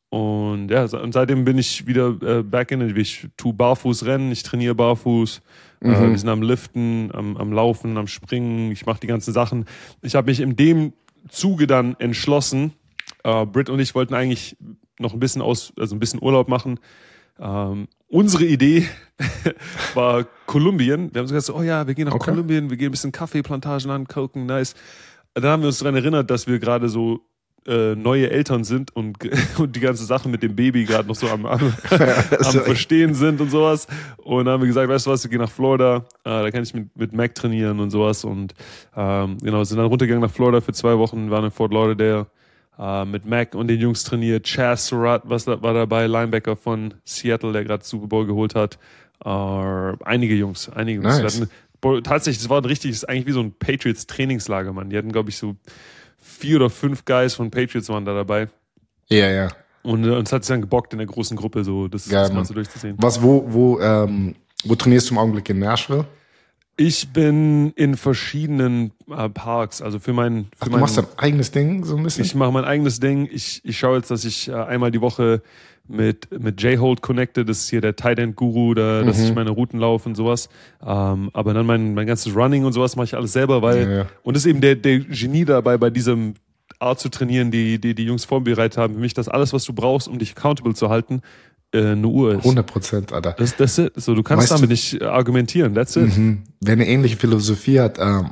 Und ja, se- und seitdem bin ich wieder äh, back in it. Ich tu barfuß rennen, ich trainiere barfuß. Äh, wir sind am Liften, am, am Laufen, am Springen. Ich mache die ganzen Sachen. Ich habe mich in dem Zuge dann entschlossen. Äh, Britt und ich wollten eigentlich noch ein bisschen aus, also ein bisschen Urlaub machen. Ähm, unsere Idee war Kolumbien. Wir haben so gesagt, so, oh ja, wir gehen nach Okay. Kolumbien, wir gehen ein bisschen Kaffeeplantagen angucken, nice. Dann haben wir uns daran erinnert, dass wir gerade so äh, neue Eltern sind und, und die ganze Sache mit dem Baby gerade noch so am, am, am Verstehen sind und sowas. Und dann haben wir gesagt, weißt du was, wir gehen nach Florida, äh, da kann ich mit, mit Mac trainieren und sowas. Und ähm, genau, sind dann runtergegangen nach Florida für zwei Wochen, waren in Fort Lauderdale. Uh, mit Mac und den Jungs trainiert. Chaz Surratt was da, war dabei, Linebacker von Seattle, der gerade Super Bowl geholt hat. Uh, einige Jungs, einige Jungs. Nice. Wir hatten, boah, tatsächlich, es war ein richtiges, eigentlich wie so ein Patriots-Trainingslager, Mann. Die hatten, glaube ich, so vier oder fünf Guys von Patriots waren da dabei. Ja, ja. Und äh, uns hat es dann gebockt in der großen Gruppe, so das, Geil, das Mann. Ganze durchzusehen. Was, wo, wo, ähm, wo trainierst du im Augenblick in Nashville? Ich bin in verschiedenen äh, Parks, also für mein, für Ach, du mein machst dein eigenes Ding so ein bisschen? Ich mache mein eigenes Ding. Ich, ich schaue jetzt, dass ich äh, einmal die Woche mit, mit J-Hold connecte. Das ist hier der Tight End Guru, da, dass ich meine Routen laufe und sowas. Ähm, aber dann mein, mein ganzes Running und sowas mache ich alles selber, weil, Ja, ja. und das ist eben der, der Genie dabei, bei diesem Art zu trainieren, die die, die Jungs vorbereitet haben. Für mich das alles, was du brauchst, um dich accountable zu halten, äh, eine Uhr ist. hundert Prozent, Alter. Das, das ist so, du kannst weißt damit du, nicht argumentieren, that's it. Mhm. Wer eine ähnliche Philosophie hat, ähm,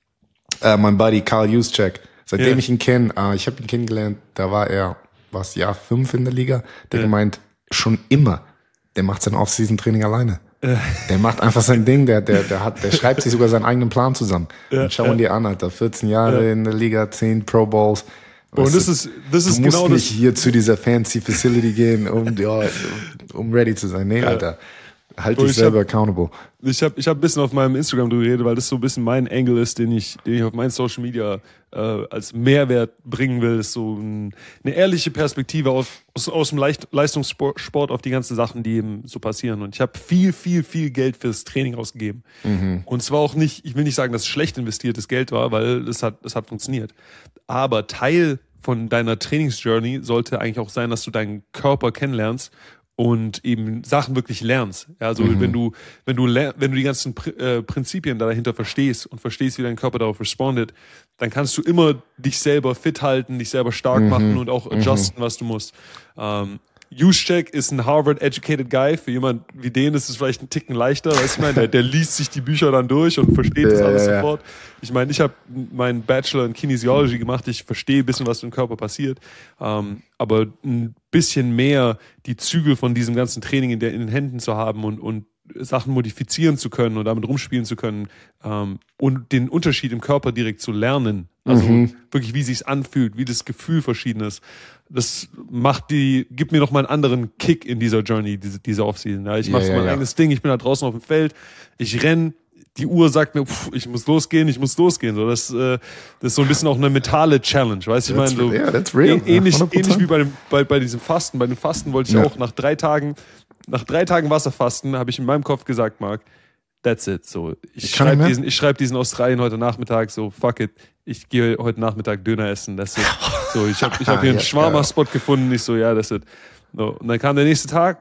äh, mein Buddy Carl Juszczyk, seitdem yeah. ich ihn kenne, äh, ich habe ihn kennengelernt, da war er, was, Jahr fünf in der Liga, der yeah. gemeint, schon immer, der macht sein Off-Season-Training alleine. Yeah. Der macht einfach sein Ding, der, der, der hat, der schreibt sich sogar seinen eigenen Plan zusammen. Yeah. Und schau ihn yeah. dir an, Alter, vierzehn Jahre yeah. in der Liga, zehn Pro Bowls. Und das ist, das ist du genau musst nicht das hier zu dieser fancy Facility gehen, um, ja, um ready zu sein. Nee, ja. Alter. Halt dich selber hab, accountable. Ich habe ich hab ein bisschen auf meinem Instagram drüber geredet, weil das so ein bisschen mein Angle ist, den ich, den ich auf meinen Social Media äh, als Mehrwert bringen will. Das ist so ein, eine ehrliche Perspektive aus, aus, aus dem Leicht, Leistungssport auf die ganzen Sachen, die eben so passieren. Und ich habe viel, viel, viel Geld fürs Training ausgegeben. Mhm. Und zwar auch nicht, ich will nicht sagen, dass es schlecht investiertes Geld war, weil es hat, es hat funktioniert. Aber Teil von deiner Trainingsjourney sollte eigentlich auch sein, dass du deinen Körper kennenlernst und eben Sachen wirklich lernst. Ja, also mhm. wenn du, wenn du, wenn du die ganzen Pr- äh, Prinzipien dahinter verstehst und verstehst, wie dein Körper darauf respondet, dann kannst du immer dich selber fit halten, dich selber stark mhm. machen und auch adjusten, mhm. was du musst. Ähm, Juszczyk ist ein Harvard-educated Guy. Für jemand wie den ist es vielleicht ein Ticken leichter. Weißt du, ich meine, der, der liest sich die Bücher dann durch und versteht das ja, alles ja, sofort. Ich meine, ich habe meinen Bachelor in Kinesiology gemacht. Ich verstehe ein bisschen, was im Körper passiert. Ähm, aber ein bisschen mehr die Zügel von diesem ganzen Training in, der, in den Händen zu haben und, und Sachen modifizieren zu können und damit rumspielen zu können ähm, und den Unterschied im Körper direkt zu lernen. Also mhm. wirklich, wie es sich anfühlt, wie das Gefühl verschieden ist. Das macht die, gibt mir nochmal einen anderen Kick in dieser Journey, diese, diese Offseason. Ja, ich mache ja, so mein ja, eigenes ja. Ding, ich bin da draußen auf dem Feld, ich renn, die Uhr sagt mir, pff, ich muss losgehen, ich muss losgehen. So, das, äh, das ist so ein bisschen auch eine mentale Challenge, weißt du? Ich meine, so yeah, that's real. ähnlich, ähnlich wie bei, dem, bei, bei diesem Fasten. Bei dem Fasten wollte ich ja. auch nach drei Tagen, nach drei Tagen Wasserfasten, habe ich in meinem Kopf gesagt, Marc, that's it. So, ich schreibe diesen, ich schreibe diesen Australien heute Nachmittag, so fuck it. Ich gehe heute Nachmittag Döner essen. That's it. So, ich habe ich hab hier einen Shawarma-Spot gefunden. Ich so, ja, that's it. So, und dann kam der nächste Tag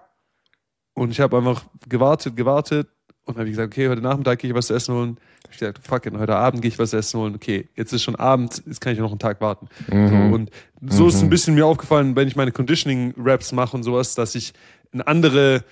und ich habe einfach gewartet, gewartet und habe gesagt, okay, heute Nachmittag gehe ich was zu essen holen. Ich habe gesagt, fuck it, heute Abend gehe ich was essen holen. Okay, jetzt ist schon Abend, jetzt kann ich noch einen Tag warten. Mhm. So, und so mhm. ist ein bisschen mir aufgefallen, wenn ich meine Conditioning-Raps mache und sowas, dass ich eine andere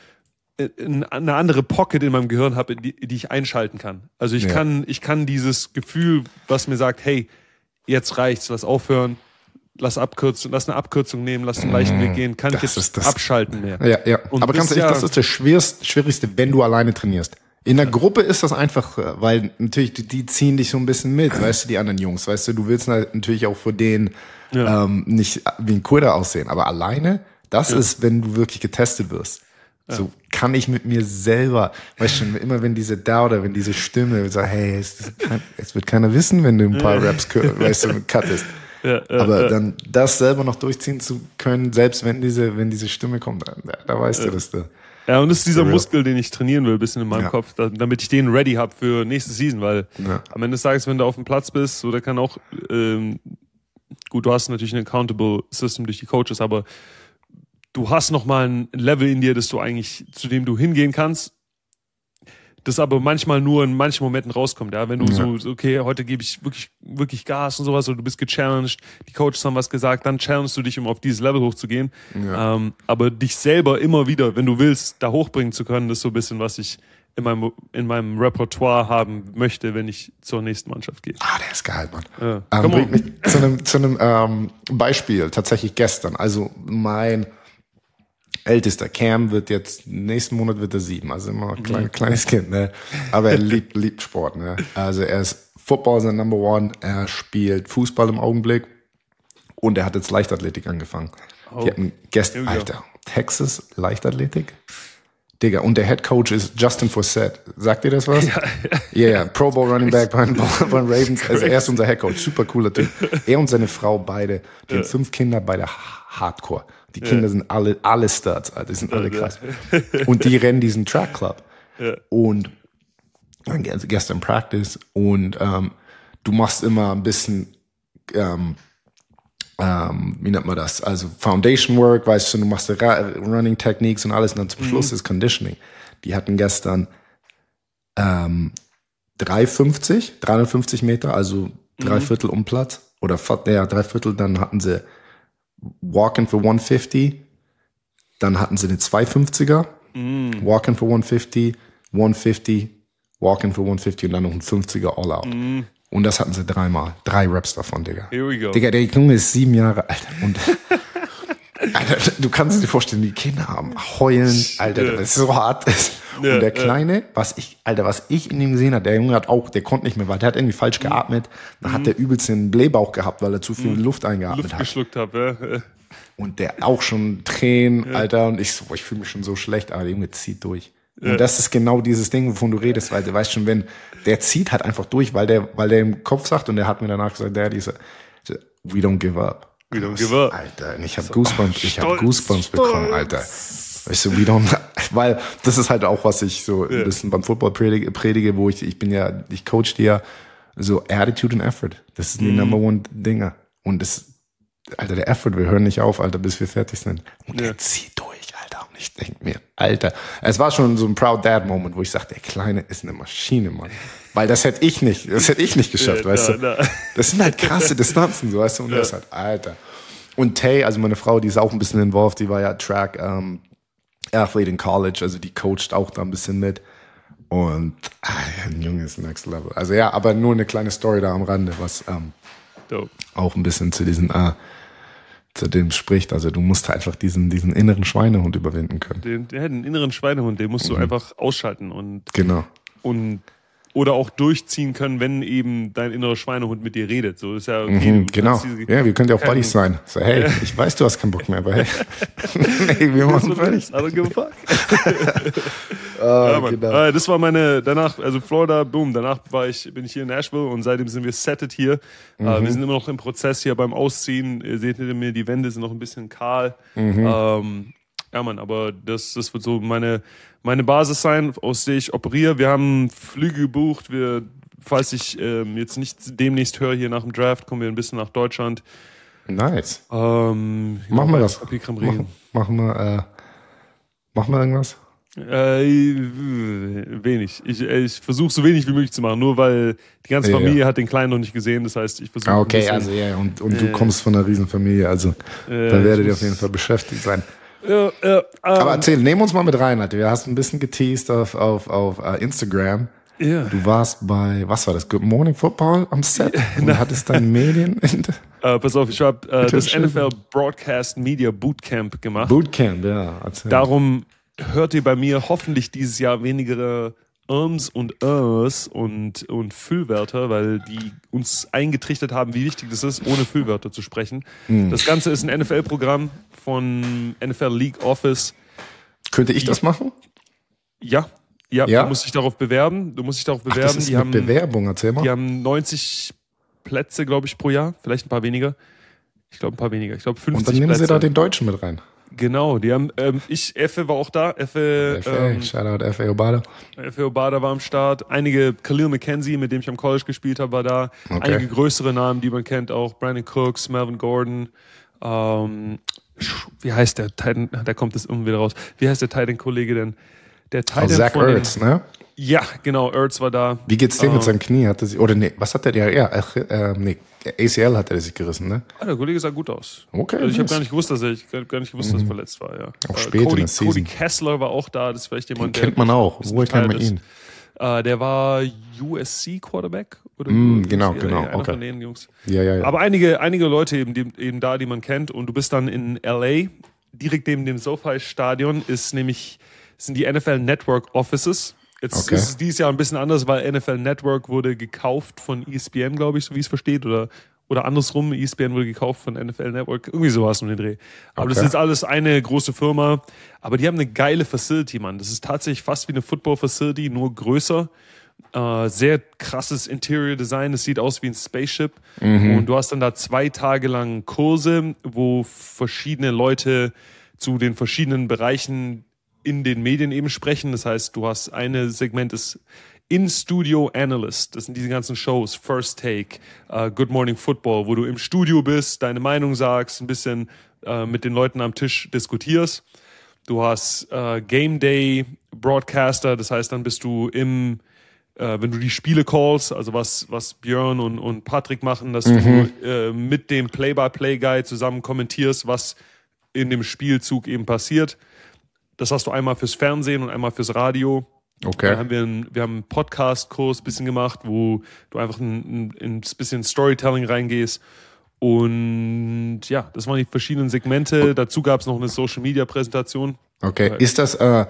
eine andere Pocket in meinem Gehirn habe, die, die ich einschalten kann. Also ich ja. kann, ich kann dieses Gefühl, was mir sagt, hey, jetzt reicht's, lass aufhören, lass Abkürzung, lass eine Abkürzung nehmen, lass den leichten Weg gehen, kann das ich jetzt abschalten mehr. Ja, ja. Und aber ganz ehrlich, ja, das ist das schwierigste, schwierigste, wenn du alleine trainierst. In der ja. Gruppe ist das einfach, weil natürlich die, die ziehen dich so ein bisschen mit, weißt du, die anderen Jungs, weißt du, du willst natürlich auch vor denen ja. ähm, nicht wie ein Quitter aussehen, aber alleine, das ja. ist, wenn du wirklich getestet wirst. So kann ich mit mir selber, weißt du, immer wenn diese Dauer, wenn diese Stimme sagt, hey, es, es wird keiner wissen, wenn du ein paar Raps, weißt du, cuttest. Ja, ja, aber ja. dann das selber noch durchziehen zu können, selbst wenn diese, wenn diese Stimme kommt, da, da weißt ja. du, dass du. Ja, und das ist dieser Muskel, den ich trainieren will, ein bisschen in meinem ja. Kopf, damit ich den ready habe für nächste Season, weil ja. am Ende des Tages, wenn du auf dem Platz bist, so, da kann auch, ähm, gut, du hast natürlich ein accountable System durch die Coaches, aber du hast nochmal ein Level in dir, das du eigentlich, zu dem du hingehen kannst, das aber manchmal nur in manchen Momenten rauskommt, ja, wenn du ja. so, okay, heute gebe ich wirklich, wirklich Gas und sowas, oder du bist gechallenged, die Coaches haben was gesagt, dann challengest du dich, um auf dieses Level hochzugehen, ja. ähm, aber dich selber immer wieder, wenn du willst, da hochbringen zu können, das ist so ein bisschen, was ich in meinem, in meinem Repertoire haben möchte, wenn ich zur nächsten Mannschaft gehe. Ah, der ist geil, Mann. Ja. Ähm, bringt mich zu einem, zu einem ähm, Beispiel, tatsächlich gestern, also mein ältester Cam wird jetzt, nächsten Monat wird er sieben, also immer ein klein, kleines Kind, ne? Aber er liebt, liebt Sport, ne? Also er ist Football sein Number One, er spielt Fußball im Augenblick und er hat jetzt Leichtathletik angefangen. Oh. Die hatten gestern, Alter, Texas Leichtathletik? Digga, und der Head Coach ist Justin Forsett. Sagt ihr das was? Ja, ja. Yeah, Pro Bowl Running Back bei den Ravens. Also er ist unser Head Coach, super cooler Typ. Er und seine Frau beide, die ja. haben fünf Kinder, beide Hardcore. Die Kinder ja. sind alle, alle Studs, Alter. Die sind alle krass. Und die rennen diesen Track Club. Ja. Und gestern Practice. Und ähm, du machst immer ein bisschen, ähm, ähm, wie nennt man das? Also Foundation Work, weißt du, du machst Running Techniques und alles. Und dann zum Schluss mhm. ist Conditioning. Die hatten gestern ähm, dreihundertfünfzig, dreihundertfünfzig Meter, also drei mhm. Viertel um Platz. Oder ja, drei Viertel, dann hatten sie Walking für hundertfünfzig, Dann hatten sie eine zweihundertfünfziger, Mm. Walk-in for hundertfünfzig, hundertfünfzig, Walk-in for hundertfünfzig und dann noch ein fünfziger All-Out. Mm. Und das hatten sie dreimal. Drei Raps davon, Digga. Here we go. Digga, der Junge ist sieben Jahre alt. Und Alter, du kannst dir vorstellen, die Kinder haben heulen, Alter, Ja. das ist so hart ist. Ja, Und der ja. Kleine, was ich, Alter, was ich in ihm gesehen habe, der Junge hat auch, der konnte nicht mehr, weil der hat irgendwie falsch geatmet. Dann hat der übelst den Blähbauch gehabt, weil er zu viel Luft eingeatmet Luft hat. geschluckt habe. Ja. Und der auch schon Tränen, Alter, und ich so, boah, ich fühle mich schon so schlecht, aber der Junge zieht durch. Und das ist genau dieses Ding, wovon du redest, weil du weißt schon, wenn, der zieht halt einfach durch, weil der, weil der im Kopf sagt, und der hat mir danach gesagt, Daddy, so, we don't give up. We don't give up. Alter, und ich habe Goosebumps, ich habe stolz, Goosebumps bekommen, Alter. Weißt du, we don't, weil das ist halt auch, was ich so ein bisschen beim Football predige, predige, wo ich, ich bin ja, ich coach dir ja so Attitude and Effort. Das sind die Number One Dinger. Und das, Alter, der Effort, wir hören nicht auf, Alter, bis wir fertig sind. Und Ja. der zieht durch, Alter. Und ich denke mir, Alter, es war schon so ein Proud Dad Moment, wo ich sage, der Kleine ist eine Maschine, Mann. Weil das hätte ich nicht, das hätte ich nicht geschafft, Ja, weißt na, du. na. Das sind halt krasse Distanzen, so, weißt du, und das halt, Alter. Und Tay, also meine Frau, die ist auch ein bisschen involved, die war ja Track ähm, Athlete in College, also die coacht auch da ein bisschen mit. Und ah, ja, ein Junge ist next level. Also ja, aber nur eine kleine Story da am Rande, was ähm, Dope. auch ein bisschen zu diesen, äh, zu dem spricht. Also du musst einfach diesen, diesen inneren Schweinehund überwinden können. Den, der hat einen inneren Schweinehund, den musst du einfach ausschalten und, Genau. und oder auch durchziehen können, wenn eben dein innerer Schweinehund mit dir redet. So ist ja okay. Mhm, du genau. kannst diese- Ja, wir können ja auch keinen- Buddies sein. So, hey, ich weiß, du hast keinen Bock mehr, aber hey. nee, wir machen fertig. I don't give a fuck. Ah, Ja, Mann. genau. Äh, das war meine, danach, also Florida, boom, danach war ich, bin ich hier in Nashville und seitdem sind wir settet hier. Mhm. Äh, wir sind immer noch im Prozess hier beim Ausziehen. Ihr seht hinter mir, die Wände sind noch ein bisschen kahl. Mhm. Ähm, ja, Mann, aber das, das wird so meine, meine Basis sein, aus der ich operiere. Wir haben Flüge gebucht. Wir, falls ich ähm, jetzt nicht demnächst höre, hier nach dem Draft, kommen wir ein bisschen nach Deutschland. Nice. Ähm, Machen wir das. Papierkram Machen, regeln. machen wir, äh, machen wir irgendwas? Äh, wenig. Ich, ich versuche so wenig wie möglich zu machen, nur weil die ganze Ja, Familie ja. hat den Kleinen noch nicht gesehen. Das heißt, ich versuche. Ah, ein okay, bisschen- also ja, und, und du kommst von einer Riesenfamilie, also Äh, da ich werdet ihr muss- auf jeden Fall beschäftigt sein. Ja, ja, ähm, Aber erzähl, nehm uns mal mit rein, Alter. Du hast ein bisschen geteased auf, auf, auf uh, Instagram. ja. Du warst bei, was war das, Good Morning Football am Set und hattest dann Medien in Äh, pass auf, ich habe äh, das schön. N F L Broadcast Media Bootcamp gemacht. Bootcamp, ja. Erzähl. Darum hört ihr bei mir hoffentlich dieses Jahr weniger Ums und Ös und, und Füllwörter, weil die uns eingetrichtert haben, wie wichtig das ist, ohne Füllwörter zu sprechen. Hm. Das Ganze ist ein N F L-Programm von N F L League Office. Könnte ich das machen? Ja, ja, Ja? du musst dich darauf bewerben. Du musst dich darauf Ach, bewerben. das ist die, mit haben, Bewerbung, erzähl mal. die haben neunzig Plätze, glaube ich, pro Jahr. Vielleicht ein paar weniger. Ich glaube, ein paar weniger. Ich glaube, Und fünfzig dann nehmen Plätze. sie da den Deutschen mit rein. Genau, die haben, ähm, ich, Effe war auch da. Effe, F A, ähm, Shoutout F A Obada. Effe Obada war am Start. Einige, Khalil McKenzie, mit dem ich am College gespielt habe, war da. Okay. Einige größere Namen, die man kennt, auch Brandon Cooks, Melvin Gordon. Ähm, Sch- wie heißt der Titan? Da kommt es irgendwie wieder raus. Wie heißt der Titan-Kollege denn? Der Oh, Titan Zach von den- Ertz, ne? Ja, genau, Ertz war da. Wie geht's dem Ähm, mit seinem Knie? Hat er sich, oder nee, was hat der? Ja, ja, äh, nee, A C L hat er sich gerissen, ne? Ah, der Kollege sah gut aus. Okay, Also ich habe nice. gar nicht gewusst, dass er, ich hab gar nicht gewusst, dass er verletzt war, ja. Auch Äh, spät in Cody, der Season. Cody Kessler war auch da, das ist vielleicht jemand, Kennt man auch. ein bisschen Woher kennt man tired ist. ihn? Äh, der war U S C Quarterback oder Mm, genau, ja, genau, ja, einer okay. von den Jungs. Ja, ja, ja. Aber einige, einige Leute eben, die, eben da, die man kennt, und du bist dann in L A, direkt neben dem SoFi-Stadion ist nämlich sind die N F L Network Offices. Jetzt Okay. ist es dieses Jahr ein bisschen anders, weil N F L Network wurde gekauft von E S P N, glaube ich, so wie es versteht, oder oder andersrum, E S P N wurde gekauft von N F L Network, irgendwie sowas um den Dreh. Aber das Okay. ist alles eine große Firma, aber die haben eine geile Facility, Mann. Das ist tatsächlich fast wie eine Football-Facility, nur größer. Äh, sehr krasses Interior Design, es sieht aus wie ein Spaceship. Und du hast dann da zwei Tage lang Kurse, wo verschiedene Leute zu den verschiedenen Bereichen in den Medien eben sprechen. Das heißt, du hast eine Segment ist In-Studio Analyst. Das sind diese ganzen Shows, First Take, uh, Good Morning Football, wo du im Studio bist, deine Meinung sagst, ein bisschen uh, mit den Leuten am Tisch diskutierst. Du hast uh, Game Day Broadcaster, das heißt, dann bist du im äh, wenn du die Spiele callst, also was, was Björn und, und Patrick machen, dass Mhm. du äh, mit dem Play-by-Play-Guy zusammen kommentierst, was in dem Spielzug eben passiert. Das hast du einmal fürs Fernsehen und einmal fürs Radio. Okay. Dann haben wir, einen, wir haben einen Podcast-Kurs ein bisschen gemacht, wo du einfach ein, ein, ein bisschen Storytelling reingehst. Und ja, das waren die verschiedenen Segmente. Dazu gab es noch eine Social-Media-Präsentation. Okay, ist das, äh,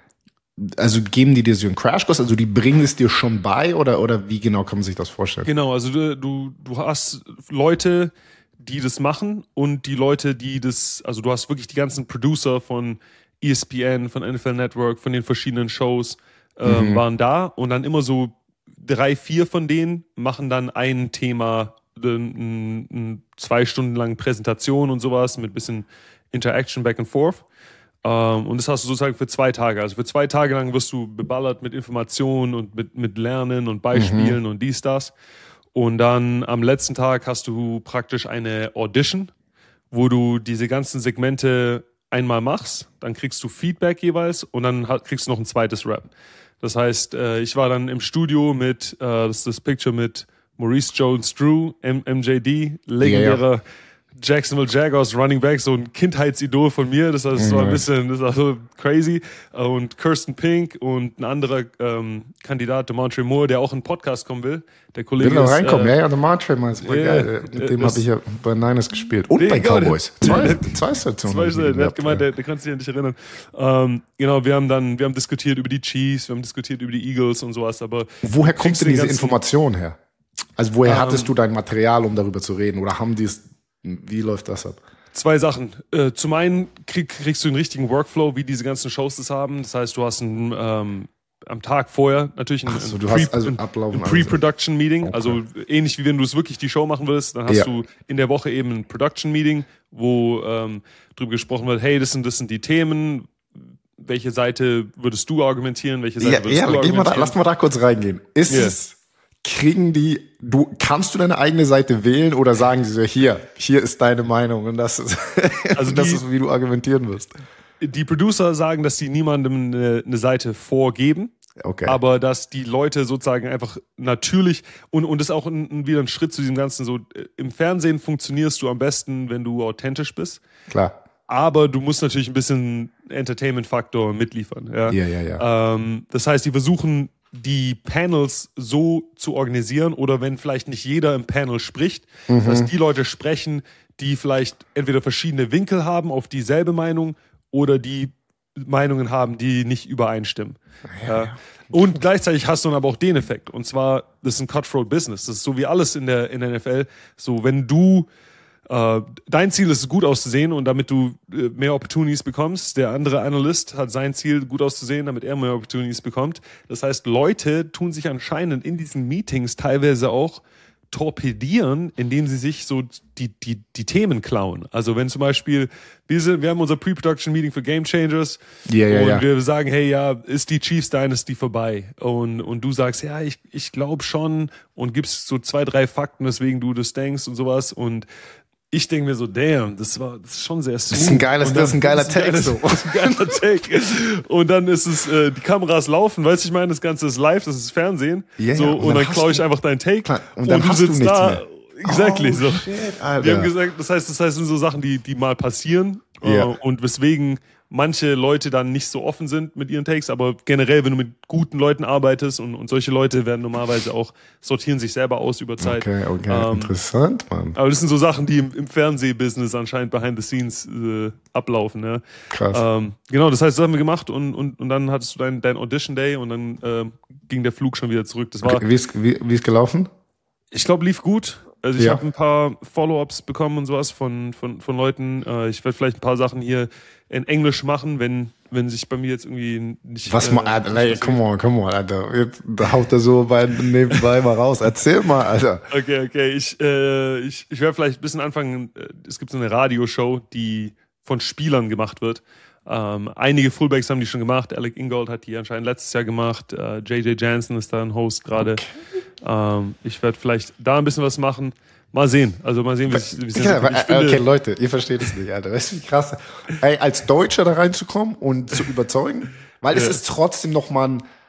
also geben die dir so einen Crashkurs, also die bringen es dir schon bei oder, oder wie genau kann man sich das vorstellen? Genau, also du, du, du hast Leute, die das machen und die Leute, die das, also du hast wirklich die ganzen Producer von E S P N, von N F L Network, von den verschiedenen Shows, ähm, mhm. waren da und dann immer so drei, vier von denen machen dann ein Thema, eine, eine zwei Stunden lang Präsentation und sowas mit bisschen Interaction back and forth. Um, und das hast du sozusagen für zwei Tage. Also für zwei Tage lang wirst du beballert mit Informationen und mit, mit Lernen und Beispielen mhm. und dies, das. Und dann am letzten Tag hast du praktisch eine Audition, wo du diese ganzen Segmente einmal machst. Dann kriegst du Feedback jeweils und dann kriegst du noch ein zweites Rap. Das heißt, ich war dann im Studio mit, das ist das Picture mit Maurice Jones-Drew, M J D, legendärer ja, ja. Jacksonville Jaguars Running Back, so ein Kindheitsidol von mir, das, heißt, das war ein bisschen, das war so crazy. Und Kirsten Pink und ein anderer ähm, Kandidat, DeMontre Moore, der auch in den Podcast kommen will. Der Kollege will noch ist, reinkommen, äh, ja, ja, DeMontre Moore ist voll yeah, geil. Mit dem das, habe ich ja bei Niners gespielt. Und nee, bei Cowboys. Zwei, zwei, zwei Stationen. Zwei Stationen, der hat gemeint, der, der kann sich nicht erinnern. Ähm, genau, wir haben dann, wir haben diskutiert über die Chiefs, wir haben diskutiert über die Eagles und sowas, aber... Woher kommt denn diese ganzen, Information her? Also woher ähm, hattest du dein Material, um darüber zu reden? Oder haben die es... Wie läuft das ab? Zwei Sachen. Äh, zum einen krieg, kriegst du den richtigen Workflow, wie diese ganzen Shows das haben. Das heißt, du hast ein, ähm, am Tag vorher natürlich ein, so, ein, du Pre, hast also ein, Ablaufen, ein Pre-Production-Meeting. Okay. Also ähnlich wie wenn du es wirklich die Show machen würdest, dann hast ja. du in der Woche eben ein Production-Meeting, wo ähm, drüber gesprochen wird, hey, das sind, das sind die Themen. Welche Seite würdest du argumentieren? Welche Seite ja, würdest ja, du argumentieren? Mal da, lass mal da kurz reingehen. Ist yeah. es... Kriegen die, du, kannst du deine eigene Seite wählen oder sagen die so, hier, hier ist deine Meinung und das ist, also das die, ist, wie du argumentieren wirst? Die Producer sagen, dass sie niemandem eine, eine Seite vorgeben, okay. aber dass die Leute sozusagen einfach natürlich, und, und das ist auch ein, wieder ein Schritt zu diesem Ganzen, so im Fernsehen funktionierst du am besten, wenn du authentisch bist. Klar. Aber du musst natürlich ein bisschen Entertainment-Faktor mitliefern. Ja, ja, ja. ja. Ähm, das heißt, die versuchen, die Panels so zu organisieren oder wenn vielleicht nicht jeder im Panel spricht, mhm. dass die Leute sprechen, die vielleicht entweder verschiedene Winkel haben auf dieselbe Meinung oder die Meinungen haben, die nicht übereinstimmen. Ja, ja. Und gleichzeitig hast du dann aber auch den Effekt. Und zwar, das ist ein Cutthroat Business. Das ist so wie alles in der, in der N F L. So, wenn du Uh, dein Ziel ist, gut auszusehen und damit du uh, mehr Opportunities bekommst. Der andere Analyst hat sein Ziel, gut auszusehen, damit er mehr Opportunities bekommt. Das heißt, Leute tun sich anscheinend in diesen Meetings teilweise auch torpedieren, indem sie sich so die, die, die Themen klauen. Also wenn zum Beispiel, wir, sind, wir haben unser Pre-Production-Meeting für Game Changers yeah, yeah, und yeah. wir sagen, hey, ja, ist die Chiefs Dynasty vorbei? Und, und du sagst, ja, ich, ich glaube schon und gibst so zwei, drei Fakten, weswegen du das denkst und sowas und ich denke mir so, damn, das war das ist schon sehr smooth. Das ist ein geiles, dann, das ist ein geiler Take. Das ist ein geiler Take. Und dann ist es, äh, die Kameras laufen, weißt du, ich meine, das Ganze ist live, das ist Fernsehen. Yeah, so, ja. und, und dann, dann klaue ich einfach deinen Take. Klar. Und dann und hast du sitzt du nichts da. mehr. Exactly, oh, so. Shit, Alter. Wir haben gesagt, das heißt, das heißt, das sind so Sachen, die, die mal passieren. Yeah. Äh, und weswegen manche Leute dann nicht so offen sind mit ihren Takes, aber generell, wenn du mit guten Leuten arbeitest und, und solche Leute werden normalerweise auch, sortieren sich selber aus über Zeit. Okay, okay, ähm, interessant, Mann. Aber das sind so Sachen, die im, im Fernsehbusiness anscheinend behind the scenes äh, ablaufen. Ja. Krass. Ähm, genau, das heißt, das haben wir gemacht und, und, und dann hattest du dein, dein Audition Day und dann äh, ging der Flug schon wieder zurück. Das war, okay, wie, ist, wie, wie ist gelaufen? Ich glaube, lief gut. Also ich Ja. habe ein paar Follow-ups bekommen und sowas von, von, von Leuten. Äh, ich werde vielleicht ein paar Sachen hier in Englisch machen, wenn, wenn sich bei mir jetzt irgendwie nicht... Was äh, mal, Alter, nee, come on, come on, Alter. Jetzt haut er so bei, nebenbei mal raus. Erzähl mal, Alter. Okay, okay. Ich, äh, ich, ich werde vielleicht ein bisschen anfangen. Es gibt so eine Radioshow, die von Spielern gemacht wird. Ähm, einige Fullbacks haben die schon gemacht. Alec Ingold hat die anscheinend letztes Jahr gemacht. Äh, J J Jansen ist da ein Host gerade. Okay. Ähm, ich werde vielleicht da ein bisschen was machen. Mal sehen. Also mal sehen, wie es wie ja, okay, Leute, ihr versteht es nicht, Alter. Weißt du, wie krass? Ey, als Deutscher da reinzukommen und zu überzeugen, weil ja. es ist trotzdem noch mal ein,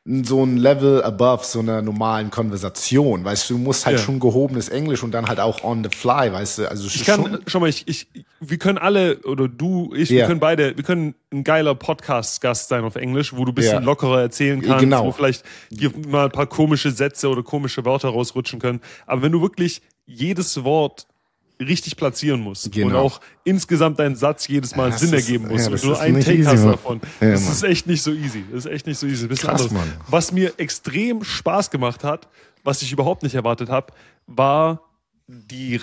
so ein Level above so einer normalen Konversation, weißt du, du musst halt Ja. schon gehobenes Englisch und dann halt auch on the fly, weißt du, also es Ich ist kann, schon, schau mal, ich, ich, wir können alle, oder du, ich, Ja. wir können beide, wir können ein geiler Podcast-Gast sein auf Englisch, wo du ein bisschen Ja. lockerer erzählen kannst, Genau. wo vielleicht dir mal ein paar komische Sätze oder komische Wörter rausrutschen können. Aber wenn du wirklich jedes Wort richtig platzieren musst Genau. und auch insgesamt deinen Satz jedes Mal Ja, das Sinn ist- ergeben musst ja, und das du nur ist einen nicht Take easy, hast Mann. davon, Ja, das Mann. ist echt nicht so easy. Das ist echt nicht so easy. Ein bisschen Krass, anderes. Mann. Was mir extrem Spaß gemacht hat, was ich überhaupt nicht erwartet habe, war die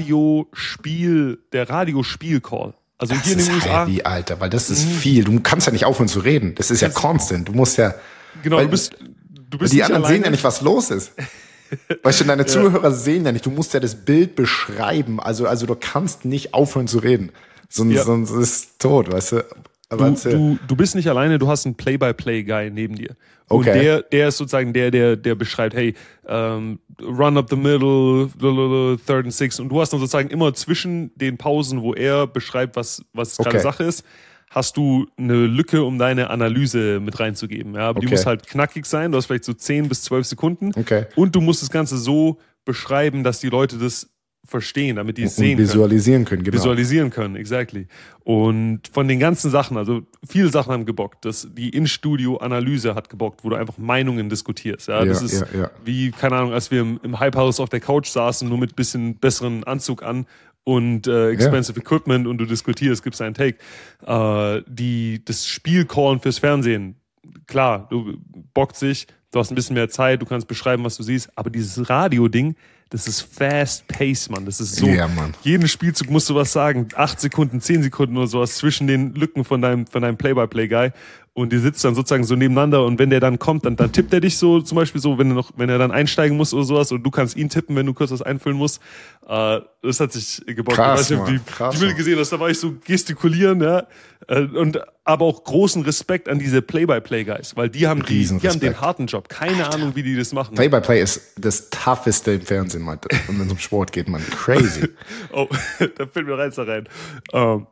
Radiospiel, der Radiospiel-Call. Also das hier in ist den U S A. heavy, Alter, weil das ist viel, du kannst ja nicht aufhören zu reden, das ist ja constant, du musst ja, Genau, weil du bist, du bist die nicht anderen alleine. sehen ja nicht, was los ist. Weißt du, deine Zuhörer sehen ja nicht, du musst ja das Bild beschreiben, also, also du kannst nicht aufhören zu reden, sonst, Ja. sonst ist es tot, weißt du. Aber Du, erzähl. du, du bist nicht alleine, du hast einen Play-by-Play-Guy neben dir. Und Okay. der, der ist sozusagen der, der, der beschreibt, hey, ähm, run up the middle, third and six. Und du hast dann sozusagen immer zwischen den Pausen, wo er beschreibt, was, was gerade Okay. Sache ist, hast du eine Lücke, um deine Analyse mit reinzugeben. Ja, aber die Okay. muss halt knackig sein. Du hast vielleicht so zehn bis zwölf Sekunden. Okay. Und du musst das Ganze so beschreiben, dass die Leute das verstehen, damit die es Und sehen können. visualisieren können, genau. Visualisieren können, exactly. Und von den ganzen Sachen, also viele Sachen haben gebockt. Das, die In-Studio-Analyse hat gebockt, wo du einfach Meinungen diskutierst. Ja, das Ja, ist ja, ja. wie, keine Ahnung, als wir im, im Hype House auf der Couch saßen, nur mit bisschen besseren Anzug an und äh, expensive Equipment und du diskutierst, gibst einen Take. Äh, die, das Spiel-Callen fürs Fernsehen, klar, du bockt sich, du hast ein bisschen mehr Zeit, du kannst beschreiben, was du siehst, aber dieses Radio-Ding, das ist fast pace, Mann. Das ist so. Ja, Mann. Jeden Spielzug musst du was sagen. Acht Sekunden, zehn Sekunden oder sowas zwischen den Lücken von deinem, von deinem Play-by-Play-Guy. Und die sitzt dann sozusagen so nebeneinander und wenn der dann kommt, dann, dann tippt er dich so, zum Beispiel so, wenn er noch, wenn er dann einsteigen muss oder sowas und du kannst ihn tippen, wenn du kurz was einfüllen musst. Äh, das hat sich gebockt. Krass, ich weiß nicht, ob Mann. die, Krass, die Bilder Mann. gesehen hast, da war ich so gestikulieren, ja. Äh, Und aber auch großen Respekt an diese Play-by-Play-Guys, weil die haben, die, die haben den Riesenrespekt. harten Job. Keine Ahnung, wie die das machen. Play-by-Play ist das tougheste im Fernsehen, man, wenn es um Sport geht, man. Crazy. Oh, da fällt mir eins da rein. Ähm,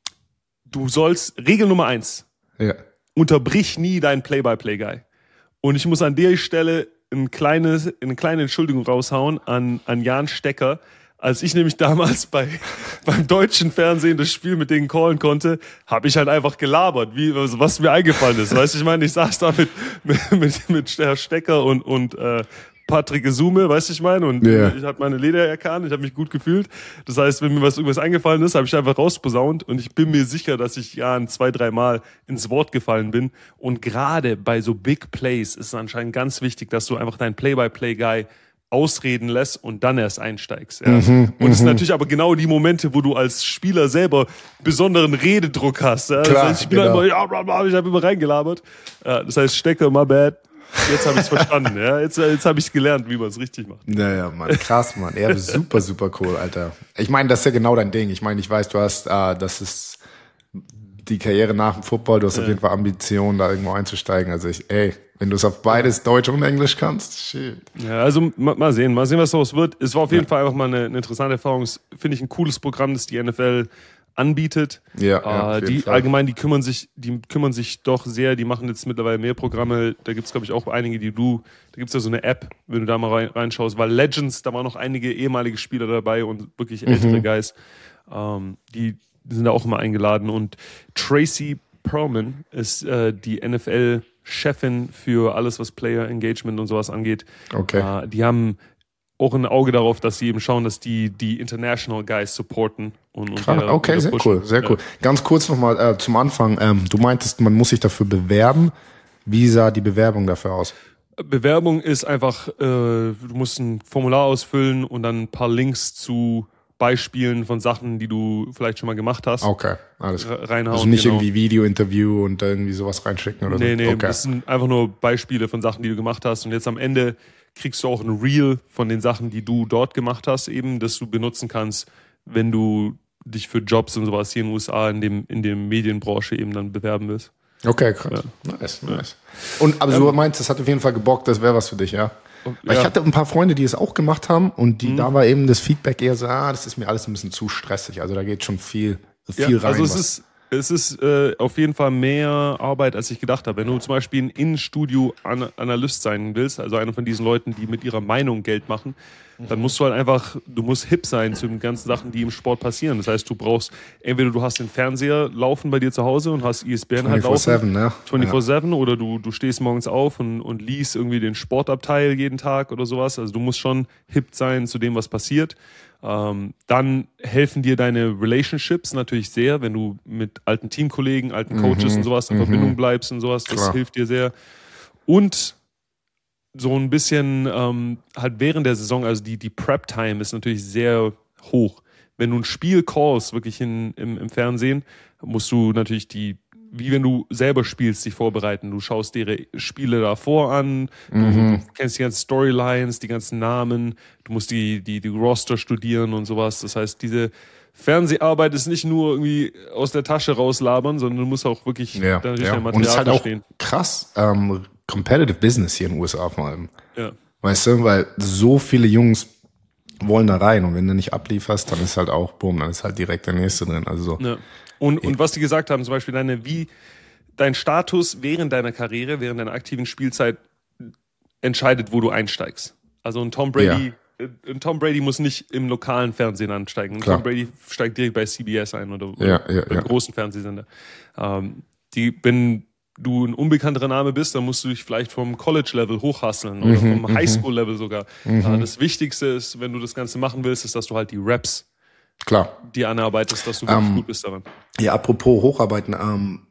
du sollst, Regel Nummer eins, Ja. unterbrich nie deinen Play-by-Play-Guy. Und ich muss an der Stelle ein kleines, eine kleine Entschuldigung raushauen an, an Jan Stecker. Als ich nämlich damals bei, beim deutschen Fernsehen das Spiel mit denen callen konnte, habe ich halt einfach gelabert, wie, also was mir eingefallen ist. Weißt du, ich meine, ich saß da mit, mit, mit, mit Herr Stecker und, und äh, Patrick Gesume, weißt du, ich meine, und Ja. ich habe meine Leder erkannt, ich habe mich gut gefühlt. Das heißt, wenn mir was irgendwas eingefallen ist, habe ich einfach rausposaunt und ich bin mir sicher, dass ich ja ein zwei, drei Mal ins Wort gefallen bin. Und gerade bei so Big Plays ist es anscheinend ganz wichtig, dass du einfach deinen Play-by-Play-Guy ausreden lässt und dann erst einsteigst. Ja. Mhm, und es sind natürlich aber genau die Momente, wo du als Spieler selber besonderen Rededruck hast. Ja. Klar, das heißt, ich bin genau. immer, ja, bla, bla, ich habe immer reingelabert. Ja, das heißt, Stecker, my bad. Jetzt habe ich es verstanden. Ja. Jetzt, jetzt habe ich gelernt, wie man es richtig macht. Naja, Mann, krass, Mann. Ja, super, super cool, Alter. Ich meine, das ist ja genau dein Ding. Ich meine, ich weiß, du hast, äh, das ist die Karriere nach dem Football, du hast auf jeden Fall Ambitionen, da irgendwo einzusteigen. Also ich, ey, wenn du es auf beides Deutsch und Englisch kannst, shit. Ja, also mal, mal sehen, mal sehen, was daraus wird. Es war auf jeden Fall einfach mal eine, eine interessante Erfahrung. Es finde ich ein cooles Programm, das die N F L anbietet. Ja, ja, äh, auf jeden die Fall. allgemein, die kümmern sich, die kümmern sich doch sehr. Die machen jetzt mittlerweile mehr Programme. Da gibt's glaube ich auch einige, die du. Da gibt's ja so eine App, wenn du da mal rein, reinschaust. Weil Legends, da waren noch einige ehemalige Spieler dabei und wirklich ältere Mhm. Guys. Ähm, die, die sind da auch immer eingeladen. Und Tracy Perlman ist äh, die N F L-Chefin für alles, was Player Engagement und sowas angeht. Okay. Äh, die haben auch ein Auge darauf, dass sie eben schauen, dass die die International Guys supporten. Und, und Krass, wieder- okay, wieder sehr pushen. cool, sehr Ja. cool. Ganz kurz nochmal äh, zum Anfang. Ähm, du meintest, man muss sich dafür bewerben. Wie sah die Bewerbung dafür aus? Bewerbung ist einfach, äh, du musst ein Formular ausfüllen und dann ein paar Links zu Beispielen von Sachen, die du vielleicht schon mal gemacht hast, Okay, alles klar. reinhauen. Also nicht genau. irgendwie Video-Interview und da irgendwie sowas reinschicken oder Nee, so? nee, Okay. das sind einfach nur Beispiele von Sachen, die du gemacht hast. Und jetzt am Ende kriegst du auch ein Reel von den Sachen, die du dort gemacht hast, eben, dass du benutzen kannst, wenn du dich für Jobs und sowas hier in den U S A in dem, in der Medienbranche eben dann bewerben willst. Okay, krass. Nice, nice. Und aber du meinst, das hat auf jeden Fall gebockt, das wäre was für dich, ja? Weil ich Ja. hatte ein paar Freunde, die es auch gemacht haben und die, Mhm. da war eben das Feedback eher so, ah, das ist mir alles ein bisschen zu stressig. Also da geht schon viel, viel Ja, rein. also es was- ist, es ist äh, auf jeden Fall mehr Arbeit, als ich gedacht habe. Wenn du zum Beispiel ein In-Studio-Analyst sein willst, also einer von diesen Leuten, die mit ihrer Meinung Geld machen, dann musst du halt einfach, du musst hip sein zu den ganzen Sachen, die im Sport passieren. Das heißt, du brauchst, entweder du hast den Fernseher laufen bei dir zu Hause und hast E S P N halt laufen. vierundzwanzig sieben, ne? vierundzwanzig sieben oder du, du stehst morgens auf und, und liest irgendwie den Sportabteil jeden Tag oder sowas. Also du musst schon hip sein zu dem, was passiert. Ähm, dann helfen dir deine Relationships natürlich sehr, wenn du mit alten Teamkollegen, alten Coaches Mhm, und sowas in mhm. Verbindung bleibst und sowas. Das Klar. hilft dir sehr. Und so ein bisschen ähm, halt während der Saison, also die, die Prep-Time ist natürlich sehr hoch. Wenn du ein Spiel callst, wirklich in, im, im Fernsehen, musst du natürlich die, wie wenn du selber spielst, dich vorbereiten. Du schaust dir ihre Spiele davor an, du, Mhm. du kennst die ganzen Storylines, die ganzen Namen, du musst die, die, die Roster studieren und sowas. Das heißt, diese Fernseharbeit ist nicht nur irgendwie aus der Tasche rauslabern, sondern du musst auch wirklich Ja, da richtig ja. dein Und es ist Material halt auch verstehen. krass ähm, competitive Business hier in den U S A vor allem. Ja. Weißt du, weil so viele Jungs wollen da rein und wenn du nicht ablieferst, dann ist halt auch, boom, dann ist halt direkt der nächste drin. Also so. Ja. Und, und was die gesagt haben, zum Beispiel deine, wie dein Status während deiner Karriere, während deiner aktiven Spielzeit entscheidet, wo du einsteigst. Also ein Tom Brady, äh, ein Tom Brady muss nicht im lokalen Fernsehen ansteigen. Ein Klar. Tom Brady steigt direkt bei C B S ein oder, oder Ja, ja, beim ja. großen Fernsehsender. Ähm, die, wenn du ein unbekannterer Name bist, dann musst du dich vielleicht vom College-Level hochhasseln oder Mhm, vom Highschool-Level sogar. Äh, das Wichtigste ist, wenn du das Ganze machen willst, ist, dass du halt die Raps Klar. dir anarbeitest, dass du wirklich Ähm, gut bist daran. Ja, apropos Hocharbeiten, ähm,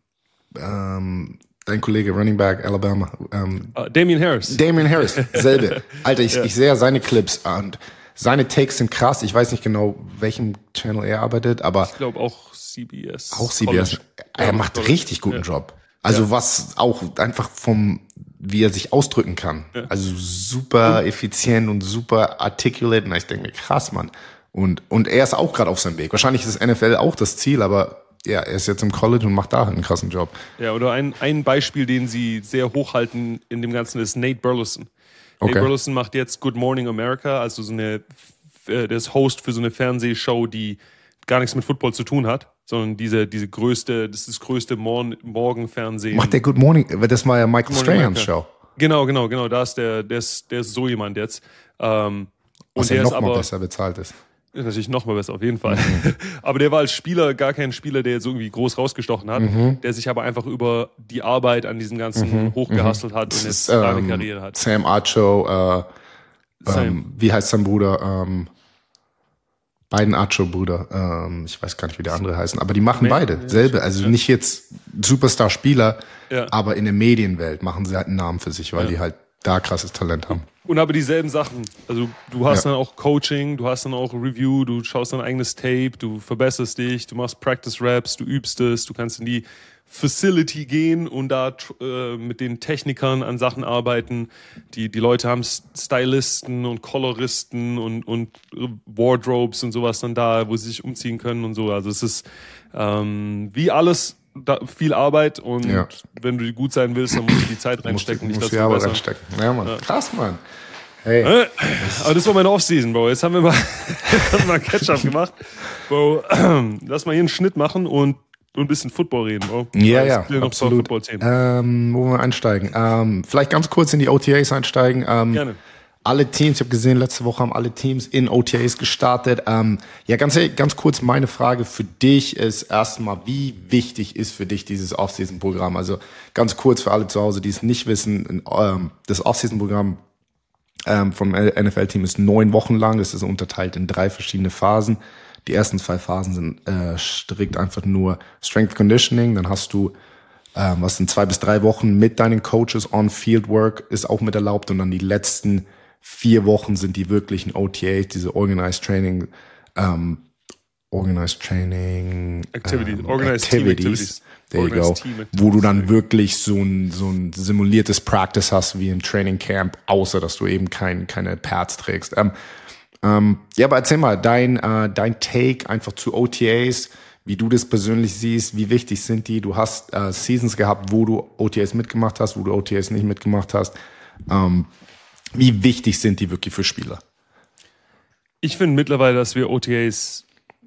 ähm, dein Kollege Running Back Alabama, ähm, Uh, Damian Harris. Damian Harris, selbe. Alter, ich, ich sehe ja seine Clips und seine Takes sind krass. Ich weiß nicht genau, welchem Channel er arbeitet, aber Ich glaube auch C B S. auch C B S. College. Er Ja, macht College. richtig guten Ja. Job. Also was auch einfach vom, wie er sich ausdrücken kann. Ja. Also super effizient und super articulate. Und ich denke mir, krass, Mann. Und, und er ist auch gerade auf seinem Weg. Wahrscheinlich ist das N F L auch das Ziel, aber ja, er ist jetzt im College und macht da halt einen krassen Job. Ja, oder ein, ein Beispiel, den sie sehr hochhalten in dem Ganzen, ist Nate Burleson. Okay. Nate Burleson macht jetzt Good Morning America, also so eine, äh, der ist Host für so eine Fernsehshow, die gar nichts mit Football zu tun hat, sondern diese, diese größte, das ist das größte Morgen, Morgenfernsehen. Macht der Good Morning, das war ja Michael Morning Strahans America. Show. Genau, genau, genau, da ist der, der ist, der ist so jemand jetzt. Ähm, Was und ja der noch ist mal aber besser bezahlt ist. Ist natürlich noch mal besser, auf jeden Fall. Aber der war als Spieler gar kein Spieler, der jetzt irgendwie groß rausgestochen hat, der sich aber einfach über die Arbeit an diesem Ganzen hochgehustelt hat und Das jetzt ist, da eine ähm, Karriere hat. Sam Acho, äh, Sam. ähm, wie heißt sein Bruder? Ähm, beiden Acho-Brüder. Ähm, ich weiß gar nicht, wie der andere heißen, aber die machen Nee, beide nee, selbe. Also nicht jetzt Superstar-Spieler, Ja. aber in der Medienwelt machen sie halt einen Namen für sich, weil Ja. die halt da krasses Talent haben. Und aber dieselben Sachen. Also du hast Ja. dann auch Coaching, du hast dann auch Review, du schaust dein eigenes Tape, du verbesserst dich, du machst Practice Raps, du übst es, du kannst in die Facility gehen und da tr- äh, mit den Technikern an Sachen arbeiten. Die, die Leute haben S- Stylisten und Coloristen und, und äh, Wardrobes und sowas dann da, wo sie sich umziehen können und so. Also es ist ähm, wie alles da, viel Arbeit und Ja. wenn du gut sein willst, dann musst du die Zeit Musst, reinstecken, nicht musst das du ja aber verbessern. reinstecken. Ja, Mann. Krass, Mann. Hey. Äh, Aber das war meine Offseason, Bro. Jetzt haben wir mal, haben wir mal Catch-up gemacht. Bro, lass mal hier einen Schnitt machen und, und ein bisschen Football reden, Bro. Ja, Weil es ja, fehlen noch ein paar absolut. Football-Themen. Ähm, wo wollen wir einsteigen? Ähm, vielleicht ganz kurz in die O T As einsteigen. Ähm, Gerne. Alle Teams, ich habe gesehen, letzte Woche haben alle Teams in O T As gestartet. Ähm, ja, ganz, ganz kurz meine Frage für dich ist erstmal, wie wichtig ist für dich dieses Off-Season-Programm? Also ganz kurz für alle zu Hause, die es nicht wissen, ähm, das Off-Season-Programm ähm, vom N F L-Team ist neun Wochen lang. Es ist unterteilt in drei verschiedene Phasen. Die ersten zwei Phasen sind äh, strikt einfach nur Strength Conditioning. Dann hast du ähm, was sind zwei bis drei Wochen mit deinen Coaches on Field Work ist auch mit erlaubt und dann die letzten vier Wochen sind die wirklichen O T As, diese Organized Training, ähm, Organized Training Activities, ähm, Organized Team Activities. There you go. Organized Team Activities. Wo du dann wirklich so ein, so ein simuliertes Practice hast wie im Training Camp, außer dass du eben kein, keine Pads trägst. Ähm, ähm, ja, aber erzähl mal, dein, äh, dein Take einfach zu O T As, wie du das persönlich siehst, wie wichtig sind die? Du hast äh, Seasons gehabt, wo du O T As mitgemacht hast, wo du O T As nicht mitgemacht hast. Ähm, wie wichtig sind die wirklich für Spieler? Ich finde mittlerweile, dass wir O T As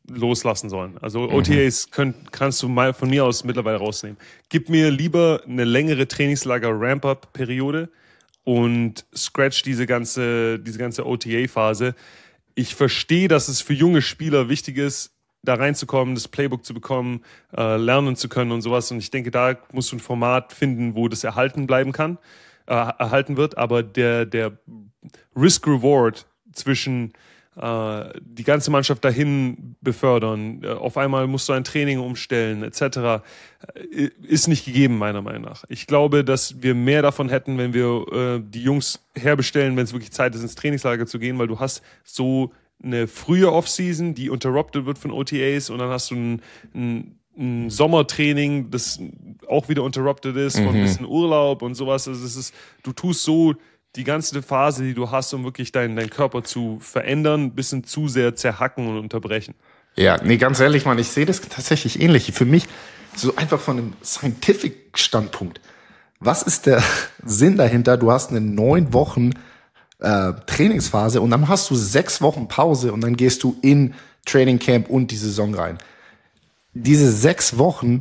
loslassen sollen. Also O T As könnt, kannst du mal von mir aus mittlerweile rausnehmen. Gib mir lieber eine längere Trainingslager-Ramp-Up-Periode und scratch diese ganze, diese ganze O T A-Phase. Ich verstehe, dass es für junge Spieler wichtig ist, da reinzukommen, das Playbook zu bekommen, äh, lernen zu können und sowas. Und ich denke, da musst du ein Format finden, wo das erhalten bleiben kann, äh, erhalten wird. Aber der, der Risk-Reward zwischen äh, die ganze Mannschaft dahin befördern, äh, auf einmal musst du ein Training umstellen, et cetera, äh, ist nicht gegeben, meiner Meinung nach. Ich glaube, dass wir mehr davon hätten, wenn wir äh, die Jungs herbestellen, wenn es wirklich Zeit ist, ins Trainingslager zu gehen, weil du hast so eine frühe Offseason, die interrupted wird von O T As, und dann hast du ein, ein, ein Sommertraining, das auch wieder interrupted ist, mhm. von ein bisschen Urlaub und sowas. Also es ist, du tust so die ganze Phase, die du hast, um wirklich deinen dein Körper zu verändern, ein bisschen zu sehr zerhacken und unterbrechen. Ja, nee, ganz ehrlich, Mann, ich sehe das tatsächlich ähnlich. Für mich so einfach von einem Scientific-Standpunkt. Was ist der Sinn dahinter? Du hast eine neun Wochen äh, Trainingsphase und dann hast du sechs Wochen Pause und dann gehst du in Training Camp und die Saison rein. Diese sechs Wochen,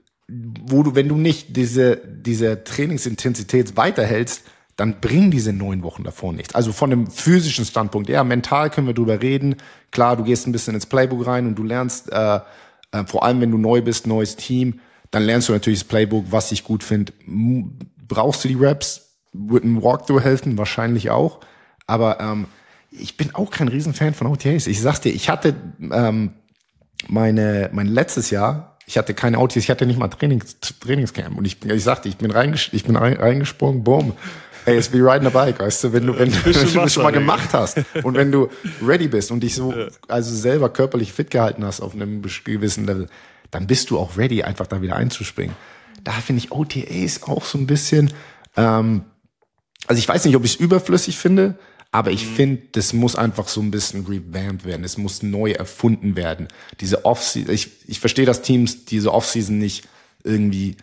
wo du, wenn du nicht diese, diese Trainingsintensität weiterhältst, dann bringen diese neun Wochen davor nichts. Also von dem physischen Standpunkt, ja, mental können wir drüber reden. Klar, du gehst ein bisschen ins Playbook rein und du lernst, äh, äh, vor allem wenn du neu bist, neues Team, dann lernst du natürlich das Playbook, was ich gut finde. Brauchst du die Reps? Wird ein Walkthrough helfen? Wahrscheinlich auch. Aber ähm, ich bin auch kein Riesenfan von O T As. Ich sag's dir, ich hatte ähm, meine mein letztes Jahr, ich hatte keine O T As, ich hatte nicht mal Trainings, Trainingscamp. Und ich, ich sagte, ich bin, reinges- ich bin reingesprungen, boom. Hey, it's wie riding a bike, weißt du, wenn du, wenn, wenn du das schon mal gemacht hast und wenn du ready bist und dich so, also selber körperlich fit gehalten hast auf einem gewissen Level, dann bist du auch ready, einfach da wieder einzuspringen. Da finde ich O T As auch so ein bisschen, ähm, also ich weiß nicht, ob ich es überflüssig finde, aber ich mhm. finde, das muss einfach so ein bisschen revamped werden. Es muss neu erfunden werden. Diese Off-Season, ich, ich verstehe, dass Teams diese Off-Season nicht irgendwie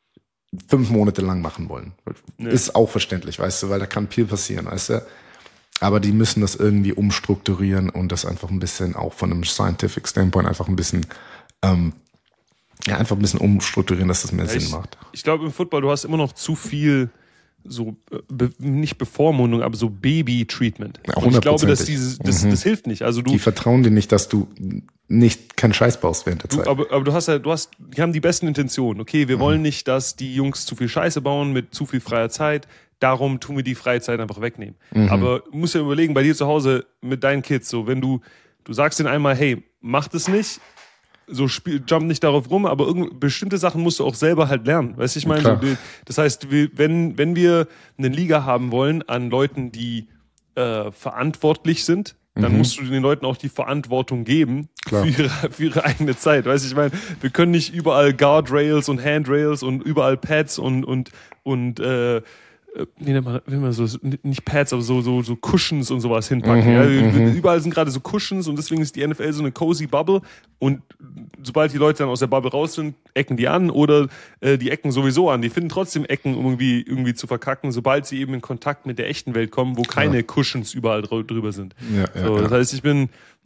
fünf Monate lang machen wollen. Nee. Ist auch verständlich, weißt du, weil da kann viel passieren, weißt du. Aber die müssen das irgendwie umstrukturieren und das einfach ein bisschen auch von einem Scientific Standpoint einfach ein bisschen, ähm, ja, einfach ein bisschen umstrukturieren, dass das mehr ja, Sinn ich, macht. Ich glaube, im Football, du hast immer noch zu viel so, be, nicht Bevormundung, aber so Baby-Treatment. Ja, und ich glaube, dass dieses, das, mhm. das hilft nicht. Also du, die vertrauen dir nicht, dass du nicht keinen Scheiß baust während der du, Zeit. Aber, aber du hast ja, du hast, die haben die besten Intentionen. Okay, wir mhm. wollen nicht, dass die Jungs zu viel Scheiße bauen mit zu viel freier Zeit. Darum tun wir die freie Zeit einfach wegnehmen. Mhm. Aber du musst ja überlegen, bei dir zu Hause mit deinen Kids, so, wenn du, du sagst denen einmal, hey, mach das nicht, so spiel, jump nicht darauf rum, aber irgend, bestimmte Sachen musst du auch selber halt lernen. Weißt du, ich meine, so, das heißt, wir, wenn, wenn wir eine Liga haben wollen an Leuten, die äh, verantwortlich sind, dann mhm. musst du den Leuten auch die Verantwortung geben für ihre, für ihre eigene Zeit. Weißt du, ich meine, wir können nicht überall Guardrails und Handrails und überall Pads und, und, und, äh, wie nennt man, wie nennt man so, nicht Pads, aber so, so, so Cushions und sowas hinpacken. Mhm, ja. mhm. Überall sind gerade so Cushions und deswegen ist die N F L so eine cozy Bubble und sobald die Leute dann aus der Bubble raus sind, ecken die an oder äh, die ecken sowieso an. Die finden trotzdem Ecken, um irgendwie, irgendwie zu verkacken, sobald sie eben in Kontakt mit der echten Welt kommen, wo keine ja. Cushions überall dr- drüber sind. Ja, ja, so, das ja. heißt, ich bin,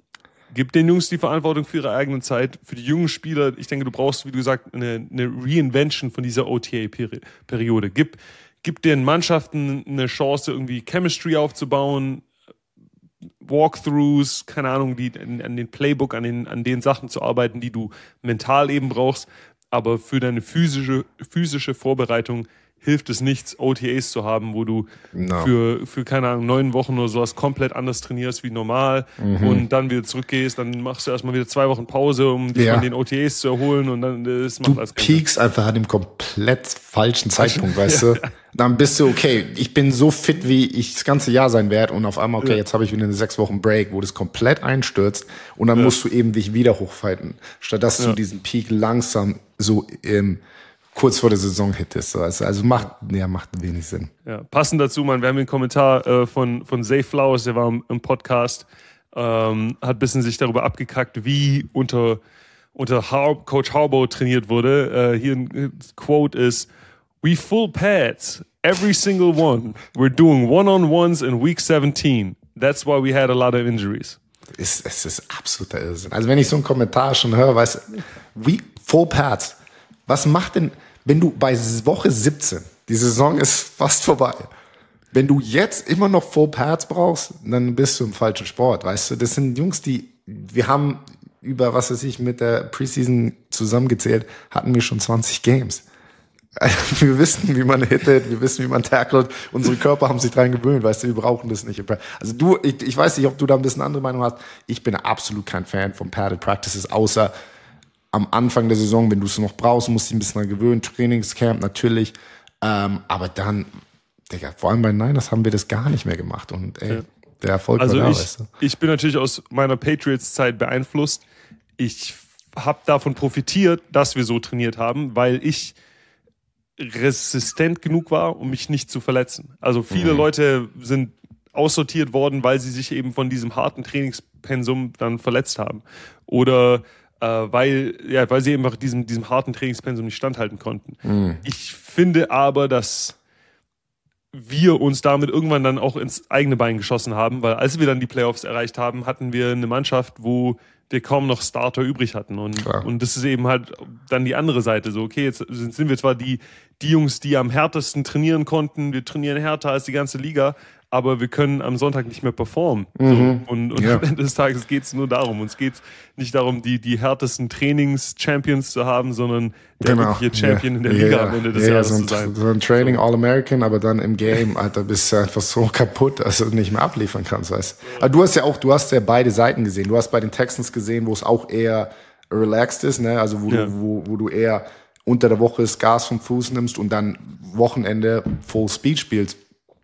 gib den Jungs die Verantwortung für ihre eigene Zeit. Für die jungen Spieler, ich denke, du brauchst, wie du gesagt, eine, eine Reinvention von dieser O T A-Periode. Gib Gib den Mannschaften eine Chance, irgendwie Chemistry aufzubauen, Walkthroughs, keine Ahnung, die an, an den Playbook, an den, an den Sachen zu arbeiten, die du mental eben brauchst. Aber für deine physische, physische Vorbereitung hilft es nichts, O T As zu haben, wo du no. für, für, keine Ahnung, neun Wochen oder sowas komplett anders trainierst wie normal mhm. und dann wieder zurückgehst, dann machst du erstmal wieder zwei Wochen Pause, um dich ja. von den O T As zu erholen und dann das macht du alles peakst einfach an dem komplett falschen Zeitpunkt, weißt du? Dann bist du, okay, ich bin so fit, wie ich das ganze Jahr sein werde und auf einmal, okay, ja. jetzt habe ich wieder eine sechs Wochen Break, wo das komplett einstürzt und dann ja. musst du eben dich wieder hochfighten, statt dass ja. du diesen Peak langsam so im kurz vor der Saison hittest. Also macht, ja, macht wenig Sinn. Ja, passend dazu, man, wir haben einen Kommentar äh, von, von Zay Flowers, der war im, im Podcast, ähm, hat ein bisschen sich darüber abgekackt, wie unter, unter Har- Coach Harbaugh trainiert wurde. Äh, hier ein Quote ist, "We full pads, every single one. We're doing one-on-ones in week seventeen. That's why we had a lot of injuries." ist, es ist absoluter Irrsinn. Also wenn ich so einen Kommentar schon höre, weißt du, wie Full Pads, was macht denn, wenn du bei Woche siebzehn, die Saison ist fast vorbei, wenn du jetzt immer noch Full Pads brauchst, dann bist du im falschen Sport, weißt du. Das sind Jungs, die, wir haben über, was weiß ich, mit der Preseason zusammengezählt, hatten wir schon zwanzig Games. Wir wissen, wie man hittet, wir wissen, wie man tackelt. Unsere Körper haben sich dran gewöhnt, weißt du, wir brauchen das nicht. Also du, ich, ich weiß nicht, ob du da ein bisschen andere Meinung hast. Ich bin absolut kein Fan von Padded Practices, außer am Anfang der Saison, wenn du es noch brauchst, musst du dich ein bisschen dran gewöhnen. Trainingscamp natürlich. Ähm, aber dann, Digga, vor allem bei Niners haben wir das gar nicht mehr gemacht. Und ey, ja. der Erfolg also war da, ich, weißt du. Ich bin natürlich aus meiner Patriots-Zeit beeinflusst. Ich habe davon profitiert, dass wir so trainiert haben, weil ich resistent genug war, um mich nicht zu verletzen. Also viele mhm. Leute sind aussortiert worden, weil sie sich eben von diesem harten Trainingspensum dann verletzt haben. Oder äh, weil, ja, weil sie einfach diesem, diesem harten Trainingspensum nicht standhalten konnten. Mhm. Ich finde aber, dass wir uns damit irgendwann dann auch ins eigene Bein geschossen haben, weil als wir dann die Playoffs erreicht haben, hatten wir eine Mannschaft, wo wir kaum noch Starter übrig hatten. Und, und das ist eben halt dann die andere Seite. So, okay, jetzt sind, sind wir zwar die, die Jungs, die am härtesten trainieren konnten, wir trainieren härter als die ganze Liga, aber wir können am Sonntag nicht mehr performen. Mhm. So, und und ja. am Ende des Tages geht es nur darum. Uns geht es nicht darum, die, die härtesten Trainings-Champions zu haben, sondern der genau. wirkliche Champion ja. in der Liga ja. am Ende des ja, Jahres so ein, zu sein. So ein Training All-American, aber dann im Game, Alter, bist du einfach so kaputt, dass du nicht mehr abliefern kannst, weißt du. Aber du hast ja auch, du hast ja beide Seiten gesehen. Du hast bei den Texans gesehen, wo es auch eher relaxed ist, ne? Also wo, ja. du, wo, wo du eher unter der Woche das Gas vom Fuß nimmst und dann Wochenende Full Speed spielst.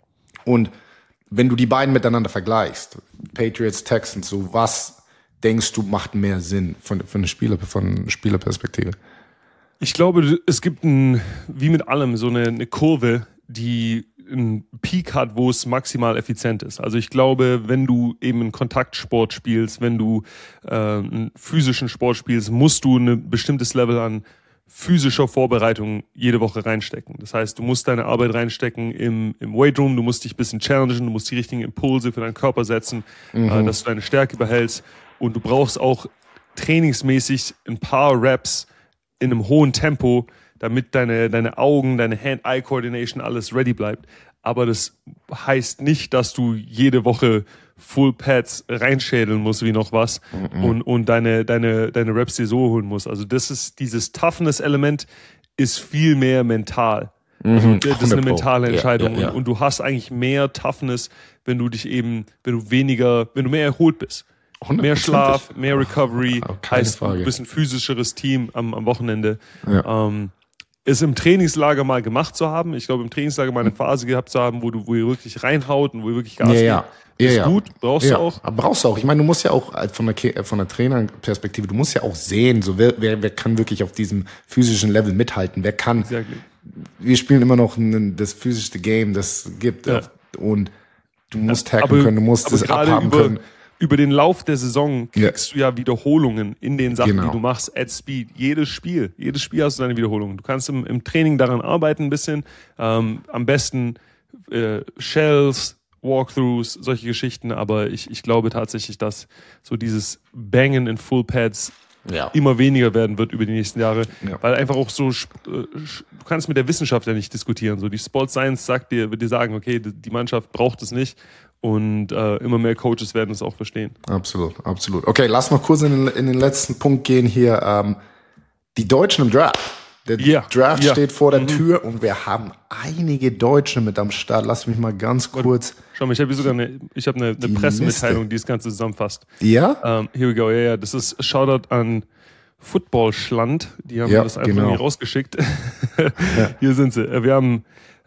Und wenn du die beiden miteinander vergleichst, Patriots, Texans, so was denkst du macht mehr Sinn von, von, Spieler, von Spielerperspektive? Ich glaube, es gibt ein, wie mit allem so eine, eine Kurve, die einen Peak hat, wo es maximal effizient ist. Also ich glaube, wenn du eben einen Kontaktsport spielst, wenn du äh, einen physischen Sport spielst, musst du ein bestimmtes Level an physischer Vorbereitung jede Woche reinstecken. Das heißt, du musst deine Arbeit reinstecken im, im Weightroom, du musst dich ein bisschen challengen, du musst die richtigen Impulse für deinen Körper setzen, mhm. äh, dass du deine Stärke behältst. Und du brauchst auch trainingsmäßig ein paar Reps in einem hohen Tempo, damit deine, deine Augen, deine Hand-Eye-Coordination alles ready bleibt. Aber das heißt nicht, dass du jede Woche Full Pads reinschädeln musst wie noch was mhm. und, und deine, deine, deine Reps dir so holen musst. Also das ist, dieses Toughness-Element ist viel mehr mental. Also mhm. das ist eine mentale Entscheidung. Ja, ja, ja. Und, und du hast eigentlich mehr Toughness, wenn du dich eben, wenn du weniger, wenn du mehr erholt bist. Mehr Schlaf, mehr Recovery, oh, heißt Frage. Ein bisschen physischeres Team am, am Wochenende. Ja. Ähm, es im Trainingslager mal gemacht zu haben. Ich glaube, im Trainingslager mal eine Phase gehabt zu haben, wo du, wo ihr wirklich reinhaut und wo ihr wirklich Gas ja, ja. gibt. Ist ja, gut, brauchst ja. du auch. Aber brauchst du auch. Ich meine, du musst ja auch von der, von der Trainerperspektive, du musst ja auch sehen, so wer, wer, wer kann wirklich auf diesem physischen Level mithalten. Wer kann. Exactly. Wir spielen immer noch ein, das physischste Game, das es gibt. Ja. Und du musst tacklen aber, können, du musst es abhaben über, können. Über den Lauf der Saison kriegst ja. du ja Wiederholungen in den Sachen, genau. die du machst, at Speed. Jedes Spiel, jedes Spiel hast du deine Wiederholungen. Du kannst im, im Training daran arbeiten ein bisschen. Ähm, am besten äh, Shells, Walkthroughs, solche Geschichten. Aber ich, ich glaube tatsächlich, dass so dieses Bangen in Full Pads ja. immer weniger werden wird über die nächsten Jahre. Ja. Weil einfach auch so, du kannst mit der Wissenschaft ja nicht diskutieren. So die Sports Science sagt dir, wird dir sagen, okay, die Mannschaft braucht es nicht. Und äh, immer mehr Coaches werden es auch verstehen. Absolut, absolut. Okay, lass noch kurz in den, in den letzten Punkt gehen hier. Ähm, die Deutschen im Draft. Der yeah. Draft yeah. steht vor der mhm. Tür und wir haben einige Deutsche mit am Start. Lass mich mal ganz kurz. Schau mal, ich habe hier sogar eine, ich habe eine, eine Pressemitteilung, die das Ganze zusammenfasst. Ja? Um, here we go. Ja, ja. Das ist Shoutout an Football-Schland. Die haben ja, das einfach genau. nie rausgeschickt. ja. Hier sind sie. Wir haben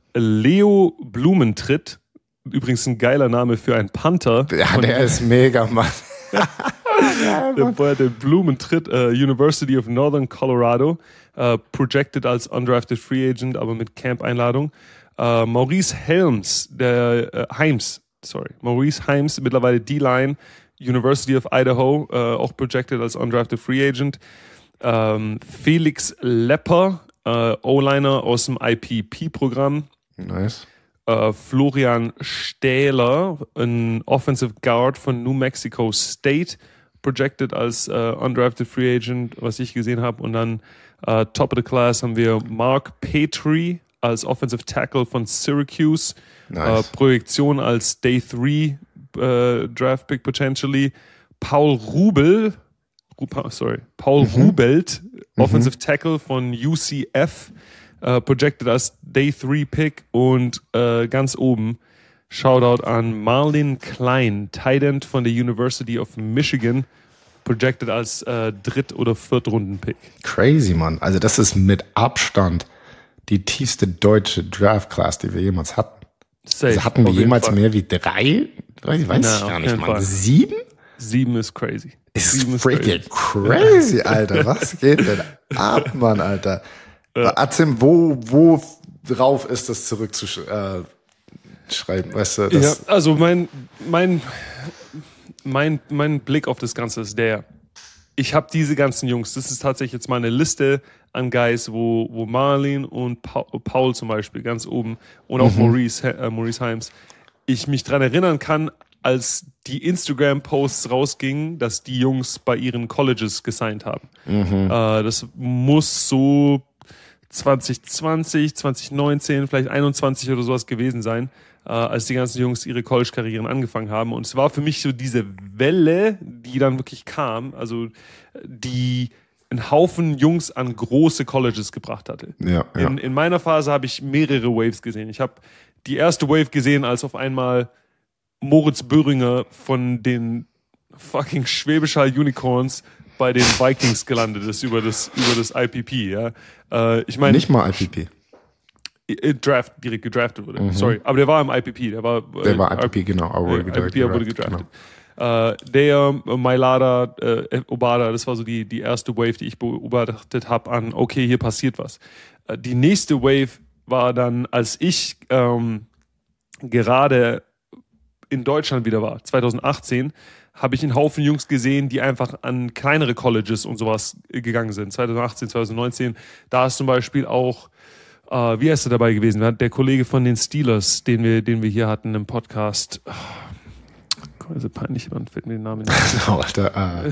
Leo Blumentritt. Übrigens ein geiler Name für einen Panther. Ja, der ist mega, Mann. der Boy, der Blumentritt, uh, University of Northern Colorado, uh, projected als undrafted Free Agent, aber mit Camp-Einladung. Uh, Maurice Helms, der uh, Heims, sorry, Maurice Heims, mittlerweile D-Line, University of Idaho, uh, auch projected als undrafted Free Agent. Um, Felix Lepper, uh, O-Liner aus dem I P P-Programm. Nice. äh, Florian Stähler, ein Offensive Guard von New Mexico State, projected als äh, undrafted Free Agent, was ich gesehen habe. Und dann äh, Top of the Class haben wir Mark Petrie als Offensive Tackle von Syracuse. Nice. Äh, Projektion als Day drei äh, Draft Pick potentially. Paul Rubel, sorry, Paul mhm. Rubelt, Offensive mhm. Tackle von U C F, äh, projected als Day drei Pick. Und äh, ganz oben Shoutout an Marlin Klein, Tight End von der University of Michigan, projected als äh, Dritt- oder Viertrunden-Pick. Crazy, Mann. Also das ist mit Abstand die tiefste deutsche Draft-Class, die wir jemals hatten. Safe, also hatten wir jemals mehr wie drei? Weiß, weiß Na, ich gar nicht, Mann. Fall. Sieben? Sieben ist crazy. Ist Sieben freaking ist crazy. crazy, Alter. Was geht denn ab, Mann, Alter? Ja. Azim, wo, wo drauf ist das zurückzuschreiben? Äh, schreiben, weißt du, das ja, also mein, mein, mein, mein Blick auf das Ganze ist der, ich habe diese ganzen Jungs, das ist tatsächlich jetzt meine Liste an Guys, wo, wo Marlin und pa- Paul zum Beispiel ganz oben und auch mhm. Maurice, äh, Maurice Himes, ich mich dran erinnern kann, als die Instagram-Posts rausgingen, dass die Jungs bei ihren Colleges gesigned haben. Mhm. Äh, das muss so zwanzig zwanzig, zwanzig neunzehn, vielleicht einundzwanzig oder sowas gewesen sein, äh, als die ganzen Jungs ihre College-Karrieren angefangen haben. Und es war für mich so diese Welle, die dann wirklich kam, also die einen Haufen Jungs an große Colleges gebracht hatte. Ja, ja. In, in meiner Phase habe ich mehrere Waves gesehen. Ich habe die erste Wave gesehen, als auf einmal Moritz Böhringer von den fucking Schwäbisch Hall Unicorns bei den Vikings gelandet ist über das, über das I P P, ja. Äh, ich meine. Nicht mal I P P. Draft, direkt gedraftet wurde. Mhm. Sorry. Aber der war im I P P. Der war, der war I P P, I P, genau. Aber wurde I P P wurde gedraftet. Genau. Äh, der, äh, Mailada, äh, Obada, das war so die, die erste Wave, die ich beobachtet habe an, okay, hier passiert was. Äh, die nächste Wave war dann, als ich ähm, gerade in Deutschland wieder war, zwanzig achtzehn, habe ich einen Haufen Jungs gesehen, die einfach an kleinere Colleges und sowas gegangen sind. zwanzig achtzehn, zwanzig neunzehn, da ist zum Beispiel auch, äh, wie heißt er dabei gewesen? Der Kollege von den Steelers, den wir, den wir hier hatten im Podcast. Oh, Gott, ist peinlich, man fällt mir den Namen nicht. Alter, äh.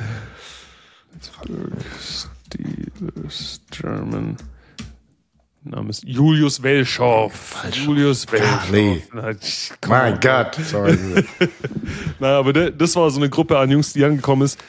Steelers, German. Name ist Julius Welschow. Julius Welschow. Mein Gott, sorry. Naja, aber das war so eine Gruppe an Jungs, die angekommen ist,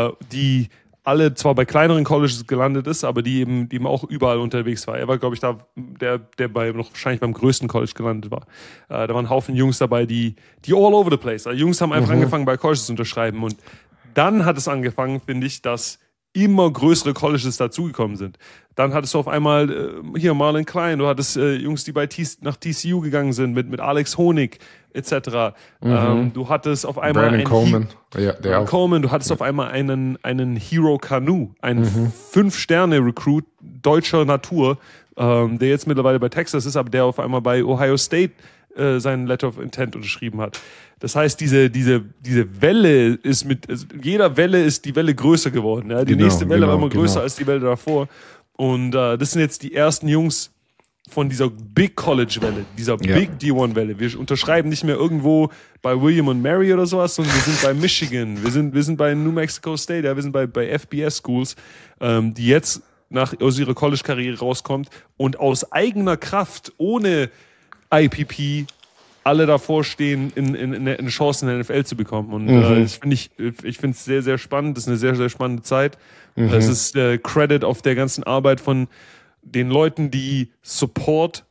die alle zwar bei kleineren Colleges gelandet ist, aber die eben, die eben auch überall unterwegs war. Er war, glaube ich, da der, der bei noch wahrscheinlich beim größten College gelandet war. Da waren ein Haufen Jungs dabei, die, die all over the place. Also Jungs haben einfach mhm. angefangen, bei Colleges zu unterschreiben. Und dann hat es angefangen, finde ich, dass immer größere Colleges dazugekommen sind. Dann hattest du auf einmal äh, hier Marlon Klein, du hattest äh, Jungs, die bei T- nach T C U gegangen sind, mit, mit Alex Honig et cetera. Mhm. Ähm, du hattest auf einmal Brandon einen Coleman. He- ja, der auch. Coleman, du hattest ja. auf einmal einen, einen Hero Kanu, einen mhm. Fünf-Sterne-Recruit deutscher Natur, ähm, der jetzt mittlerweile bei Texas ist, aber der auf einmal bei Ohio State äh, seinen Letter of Intent unterschrieben hat. Das heißt, diese, diese, diese Welle ist mit, also jeder Welle ist die Welle größer geworden. Ja? Die genau, nächste Welle genau, war immer größer genau. als die Welle davor. Und äh, das sind jetzt die ersten Jungs von dieser Big College Welle, dieser ja. Big D eins Welle. Wir unterschreiben nicht mehr irgendwo bei William und Mary oder sowas, sondern wir sind bei Michigan, wir sind, wir sind bei New Mexico State, ja, wir sind bei, bei F B S Schools, ähm, die jetzt nach, aus ihrer College-Karriere rauskommt und aus eigener Kraft, ohne I P P, alle davor stehen, in, in, in eine Chance in der N F L zu bekommen. Und mhm. äh, das finde ich, ich finde es sehr, sehr spannend. Das ist eine sehr, sehr spannende Zeit. Mhm. Es ist äh, Credit auf der ganzen Arbeit von den Leuten, die Support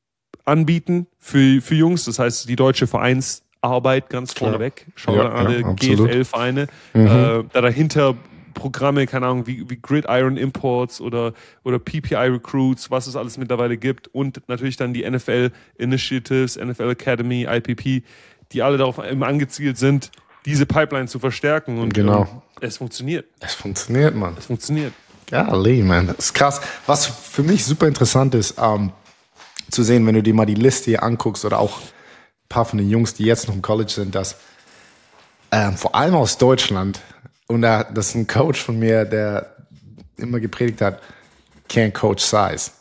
anbieten für, für Jungs. Das heißt, die deutsche Vereinsarbeit ganz vorneweg. Schauen wir ja, an alle ja, G F L-Vereine. Mhm. Äh, da dahinter Programme, keine Ahnung, wie, wie Gridiron Imports oder, oder P P I Recruits, was es alles mittlerweile gibt und natürlich dann die N F L Initiatives, N F L Academy, I P P, die alle darauf immer angezielt sind, diese Pipeline zu verstärken und genau. ähm, es funktioniert. Es funktioniert, Mann. Es funktioniert. Ja, Lee, man, das ist krass. Was für mich super interessant ist, ähm, zu sehen, wenn du dir mal die Liste hier anguckst oder auch ein paar von den Jungs, die jetzt noch im College sind, dass ähm, vor allem aus Deutschland. Und da, das ist ein Coach von mir, der immer gepredigt hat, can't coach size.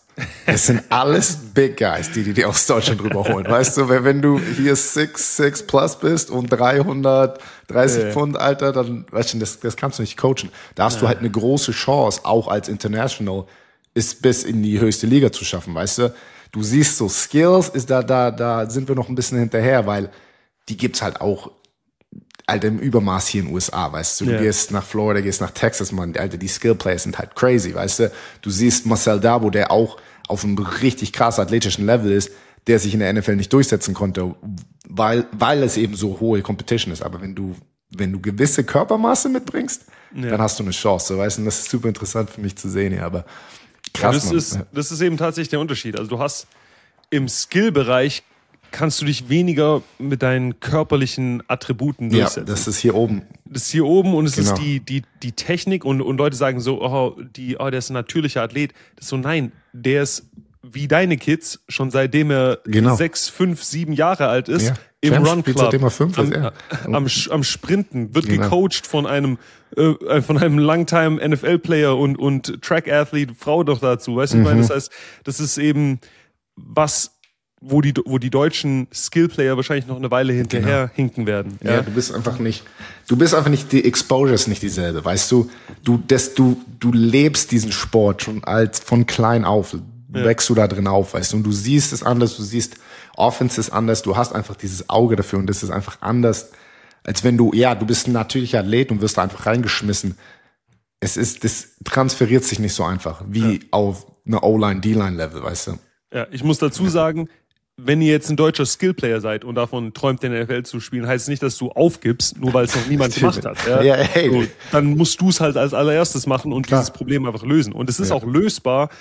Es sind alles Big Guys, die die, die aus Deutschland rüberholen. Weißt du, wenn, wenn du hier six six plus bist und dreihundertdreißig Ja. Pfund, Alter, dann, weißt du, das, das kannst du nicht coachen. Da hast du halt eine große Chance, auch als International, ist bis in die höchste Liga zu schaffen, weißt du. Du siehst so, Skills, ist da, da, da sind wir noch ein bisschen hinterher, weil die gibt's halt auch, Alter, im Übermaß hier in den U S A, weißt du. Du Ja. gehst nach Florida, gehst nach Texas, man, Alter, die Skill-Players sind halt crazy, weißt du. Du siehst Marcel Dabo, der auch auf einem richtig krass athletischen Level ist, der sich in der N F L nicht durchsetzen konnte, weil, weil es eben so hohe Competition ist. Aber wenn du, wenn du gewisse Körpermaße mitbringst, Ja. dann hast du eine Chance, weißt du. Und das ist super interessant für mich zu sehen, ja, aber Ja, krass, das, Mann. ist, das ist eben tatsächlich der Unterschied. Also du hast im Skill-Bereich kannst du dich weniger mit deinen körperlichen Attributen Ja, durchsetzen. das ist hier oben. Das ist hier oben und es Genau. ist die, die, die Technik und, und Leute sagen so, oh, die, oh, der ist ein natürlicher Athlet. Das ist so, nein, der ist wie deine Kids schon seitdem er Genau. sechs, fünf, sieben Jahre alt ist, Ja. im Champ Run spielt Club, seitdem er fünf ist, am, ja. am, Sch- am Sprinten, wird Genau. gecoacht von einem äh, von einem Langtime N F L-Player und, und Track-Athlet, Frau doch dazu, weißt du, ich Mhm. meine, das heißt, das ist eben was, wo die, wo die deutschen Skill-Player wahrscheinlich noch eine Weile hinterher hinken werden. Ja. Ja? du bist einfach nicht, du bist einfach nicht, die Exposure ist nicht dieselbe, weißt du? Du, das, du, du lebst diesen Sport schon als, von klein auf, wächst du da drin auf, weißt du? Und du siehst es anders, du siehst, Offense ist anders, du hast einfach dieses Auge dafür und das ist einfach anders, als wenn du, ja, du bist ein natürlicher Athlet und wirst da einfach reingeschmissen. Es ist, das transferiert sich nicht so einfach, wie auf einer O-Line, D-Line-Level, weißt du? Ja, ich muss dazu sagen, wenn ihr jetzt ein deutscher Skillplayer seid und davon träumt, in der N F L zu spielen, heißt es nicht, dass du aufgibst, nur weil es noch niemand gemacht hat. Ja, Ja, hey. so, dann musst du es halt als allererstes machen und Klar. dieses Problem einfach lösen. Und es ist Ja. auch lösbar,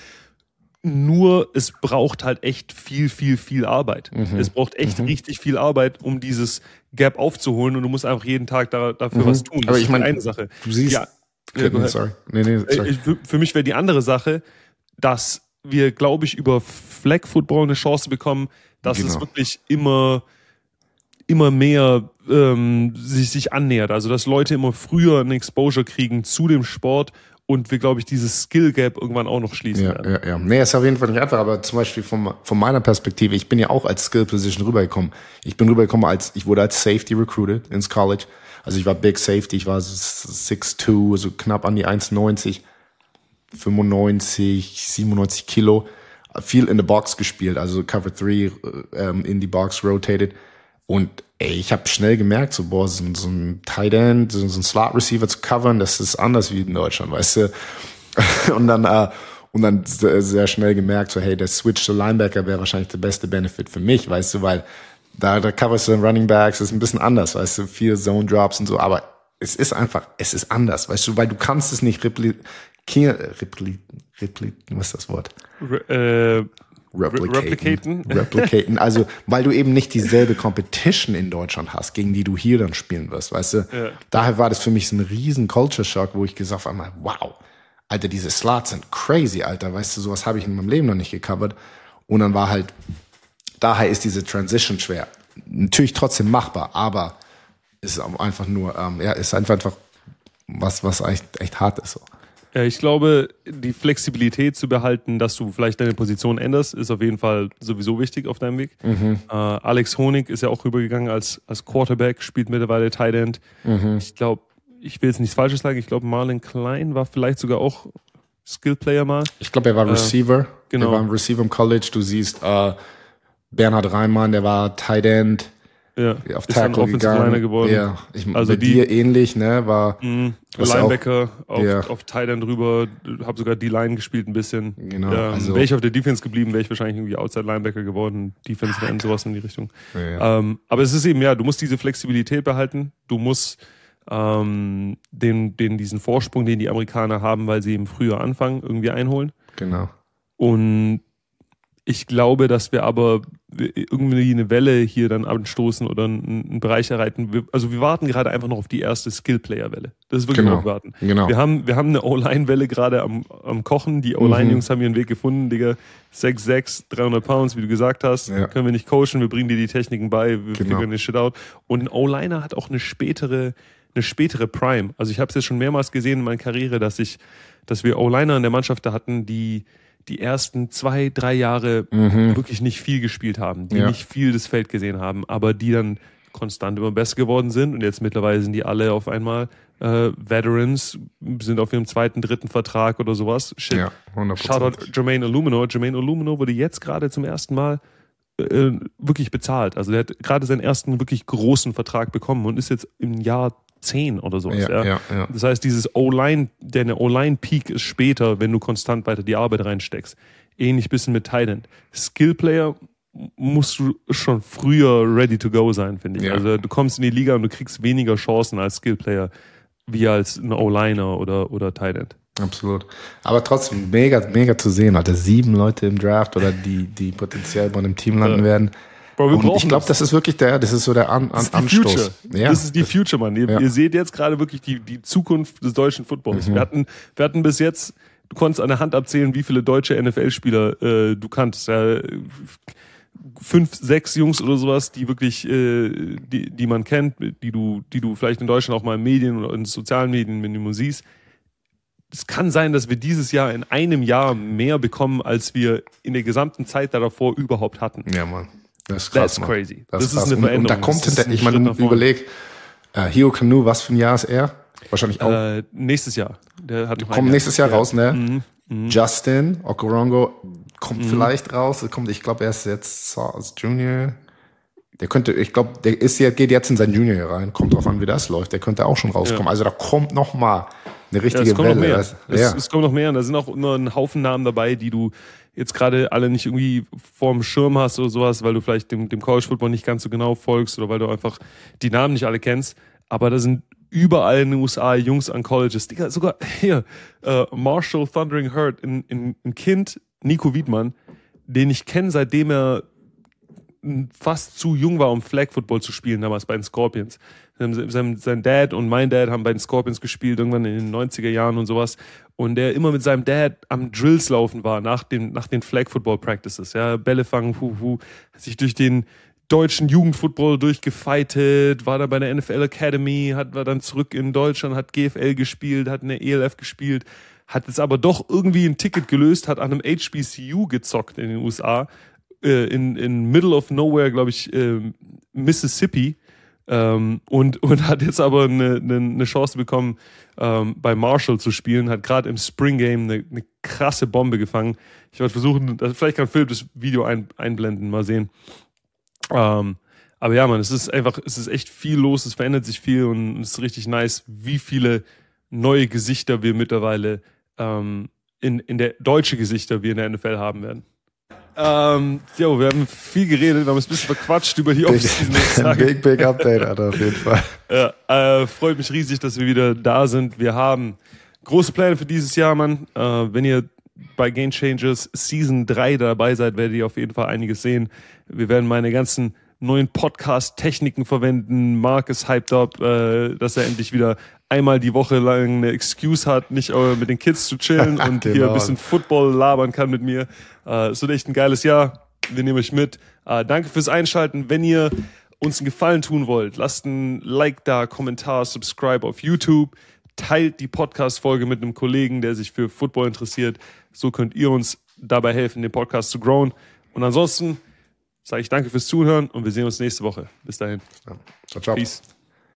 nur es braucht halt echt viel, viel, viel Arbeit. Mhm. Es braucht echt richtig viel Arbeit, um dieses Gap aufzuholen und du musst einfach jeden Tag da, dafür was tun. Das Mhm. Aber ich ist die meine, eine Sache. Du siehst, Ja, ja, nee, go ahead. sorry. Nee, nee, Äh, sorry. ich- für- Für mich wäre die andere Sache, dass wir, glaube ich, über Flag Football eine Chance bekommen, dass es Genau. wirklich immer, immer mehr ähm, sich, sich annähert. Also, dass Leute immer früher eine Exposure kriegen zu dem Sport und wir, glaube ich, dieses Skill Gap irgendwann auch noch schließen Ja, werden. ja, ja. Nee, ist auf jeden Fall nicht einfach, aber zum Beispiel von, von meiner Perspektive, ich bin ja auch als Skill Position rübergekommen. Ich bin rübergekommen als, ich wurde als Safety recruited ins College. Also ich war Big Safety, ich war so six two, so knapp an die eins neunzig, fünfundneunzig, siebenundneunzig Kilo. Viel in the Box gespielt, also Cover three, ähm, in die Box rotated. Und ey, ich habe schnell gemerkt, so boah, so, so ein Tight End, so, so ein Slot Receiver zu covern, das ist anders wie in Deutschland, weißt du. Und dann äh, und dann sehr, sehr schnell gemerkt, so hey, der Switch zu Linebacker wäre wahrscheinlich der beste Benefit für mich, weißt du, weil da, da coverst du den Running Backs, ist ein bisschen anders, weißt du, viel Zone Drops und so, aber es ist einfach, es ist anders, weißt du, weil du kannst es nicht replizieren, repli, repli, was ist das Wort? Re- äh, Replicaten. Replicaten. Replicaten. Also, weil du eben nicht dieselbe Competition in Deutschland hast, gegen die du hier dann spielen wirst, weißt du? Ja. Daher war das für mich so ein riesen Culture Shock, wo ich gesagt habe, wow, Alter, diese Slots sind crazy, Alter, weißt du, sowas habe ich in meinem Leben noch nicht gecovert. Und dann war halt, daher ist diese Transition schwer. Natürlich trotzdem machbar, aber ist einfach nur, ähm, ja, ist einfach, einfach was, was echt, echt hart ist, so. Ja, ich glaube, die Flexibilität zu behalten, dass du vielleicht deine Position änderst, ist auf jeden Fall sowieso wichtig auf deinem Weg. Mhm. Äh, Alex Honig ist ja auch rübergegangen als, als Quarterback, spielt mittlerweile Tight End. Mhm. Ich glaube, ich will jetzt nichts Falsches sagen, ich glaube, Marlon Klein war vielleicht sogar auch Skill-Player mal. Ich glaube, er war Receiver. genau. Er war ein Receiver im College. Du siehst äh, Bernhard Reimann, der war Tight End, Ja, auf ist dann Tackle Offensive gegangen. Liner geworden. Ja, ich, Also bei die- dir ähnlich, ne? War Mhm. Was Linebacker auf, ja. auf Tight End rüber, habe sogar die Line gespielt ein bisschen. Genau, Ähm, also- wäre ich auf der Defense geblieben, wäre ich wahrscheinlich irgendwie Outside Linebacker geworden, Defense End, sowas in die Richtung. Ja, ja. Ähm, aber es ist eben, ja, du musst diese Flexibilität behalten, du musst ähm, den, den, diesen Vorsprung, den die Amerikaner haben, weil sie eben früher anfangen, irgendwie einholen. genau. Und ich glaube, dass wir aber irgendwie eine Welle hier dann anstoßen oder einen, einen Bereich erreichen. Wir, also wir warten gerade einfach noch auf die erste Skill-Player-Welle. Das ist wirklich Genau. noch warten. Genau. Wir haben, wir haben eine O-Line-Welle gerade am, am Kochen. Die O-Line-Jungs haben ihren Weg gefunden, Digga. sechs sechs, dreihundert Pounds, wie du gesagt hast. Ja. Können wir nicht coachen, wir bringen dir die Techniken bei, wir Genau. figern den Shit out. Und ein O-Liner hat auch eine spätere, eine spätere Prime. Also ich habe es jetzt schon mehrmals gesehen in meiner Karriere, dass ich, dass wir O-Liner in der Mannschaft da hatten, die die ersten zwei, drei Jahre mhm. wirklich nicht viel gespielt haben, die ja. nicht viel das Feld gesehen haben, aber die dann konstant immer besser geworden sind und jetzt mittlerweile sind die alle auf einmal äh, Veterans, sind auf ihrem zweiten, dritten Vertrag oder sowas. Shit. Ja, hundert Prozent. Shoutout Jermaine Illuminor. Jermaine Illuminor wurde jetzt gerade zum ersten Mal äh, wirklich bezahlt. Also der hat gerade seinen ersten wirklich großen Vertrag bekommen und ist jetzt im Jahr zehn oder sowas. Ja, ja. Ja, ja. Das heißt, dieses O-Line, der O-Line-Peak ist später, wenn du konstant weiter die Arbeit reinsteckst. Ähnlich bisschen mit Tight End. Skill-Player musst du schon früher ready to go sein, finde ich. Ja. Also du kommst in die Liga und du kriegst weniger Chancen als Skill-Player wie als ein O-Liner oder, oder Tight End. Absolut. Aber trotzdem mega, mega zu sehen, Alter. Sieben Leute im Draft oder die, die potenziell bei einem Team landen ja. werden. Bro, wir und ich glaube, das ist wirklich der, das ist so der An, An, das Anstoß. Ja. Das ist die Future, Mann. Ihr, ja. ihr seht jetzt gerade wirklich die, die Zukunft des deutschen Footballs. Mhm. Wir hatten, wir hatten bis jetzt, du konntest an der Hand abzählen, wie viele deutsche N F L-Spieler äh, du kanntest. Ja, fünf, sechs Jungs oder sowas, die wirklich, äh, die, die man kennt, die du, die du vielleicht in Deutschland auch mal in Medien oder in sozialen Medien, wenn du mal siehst. Es kann sein, dass wir dieses Jahr in einem Jahr mehr bekommen, als wir in der gesamten Zeit davor überhaupt hatten. Ja, Mann. Das ist krass, That's crazy. Das, das ist, ist eine Veränderung. Und, und da kommt hinter, ich meine, überleg, uh, Hio Kanu, was für ein Jahr ist er? Wahrscheinlich auch. Äh, nächstes Jahr. Der hat noch kommt nächstes Jahr, Jahr raus, ne? Mhm. Mhm. Justin Okoronkwo kommt mhm. vielleicht raus. Kommt, ich glaube, er ist jetzt als Junior. Der könnte, ich glaube, der ist ja, geht jetzt in sein Junior rein. Kommt drauf an, wie das läuft. Der könnte auch schon rauskommen. Ja. Also da kommt noch mal eine richtige ja, es kommt Welle. Noch mehr. Das, es, ja. es kommt noch mehr. Und da sind auch immer ein Haufen Namen dabei, die du jetzt gerade alle nicht irgendwie vorm Schirm hast oder sowas, weil du vielleicht dem, dem College Football nicht ganz so genau folgst oder weil du einfach die Namen nicht alle kennst. Aber da sind überall in den U S A Jungs an Colleges. Digga, sogar hier, äh, Marshall Thundering Herd, ein, ein, ein Kind, Nico Wiedmann, den ich kenne, seitdem er fast zu jung war, um Flag Football zu spielen, damals bei den Scorpions. Sein, sein Dad und mein Dad haben bei den Scorpions gespielt, irgendwann in den neunziger Jahren und sowas. Und der immer mit seinem Dad am Drills laufen war, nach, dem, nach den Flag Football Practices. Ja, Bälle fangen, hu, hu, sich durch den deutschen Jugendfootball durchgefightet, war da bei der N F L Academy, hat, war dann zurück in Deutschland, hat G F L gespielt, hat in der E L F gespielt, hat jetzt aber doch irgendwie ein Ticket gelöst, hat an einem H B C U gezockt in den U S A, äh, in, in Middle of Nowhere, glaube ich, äh, Mississippi, ähm, und, und hat jetzt aber eine, eine, eine Chance bekommen, ähm, bei Marshall zu spielen, hat gerade im Spring Game eine, eine krasse Bombe gefangen. Ich werde versuchen, vielleicht kann Philipp das Video ein, einblenden, mal sehen. Ähm, aber ja, man, es ist einfach, es ist echt viel los, es verändert sich viel und es ist richtig nice, wie viele neue Gesichter wir mittlerweile ähm, in, in der deutsche Gesichter wir in der N F L haben werden. Ähm, jo, wir haben viel geredet, wir haben uns ein bisschen verquatscht über die Offseason. Big, big Update, Alter, auf jeden Fall. Ja, äh, freut mich riesig, dass wir wieder da sind. Wir haben große Pläne für dieses Jahr, Mann. Äh, wenn ihr bei Game Changers Season drei dabei seid, werdet ihr auf jeden Fall einiges sehen. Wir werden meine ganzen neuen Podcast-Techniken verwenden. Mark ist hyped up, äh, dass er endlich wieder einmal die Woche lang eine Excuse hat, nicht äh, mit den Kids zu chillen und genau. hier ein bisschen Football labern kann mit mir. Äh, es wird echt ein geiles Jahr. Wir nehmen euch mit. Äh, danke fürs Einschalten. Wenn ihr uns einen Gefallen tun wollt, lasst ein Like da, Kommentar, Subscribe auf YouTube. Teilt die Podcast-Folge mit einem Kollegen, der sich für Football interessiert. So könnt ihr uns dabei helfen, den Podcast zu growen. Und ansonsten sage ich danke fürs Zuhören und wir sehen uns nächste Woche. Bis dahin. Ja. Ciao, ciao. Peace.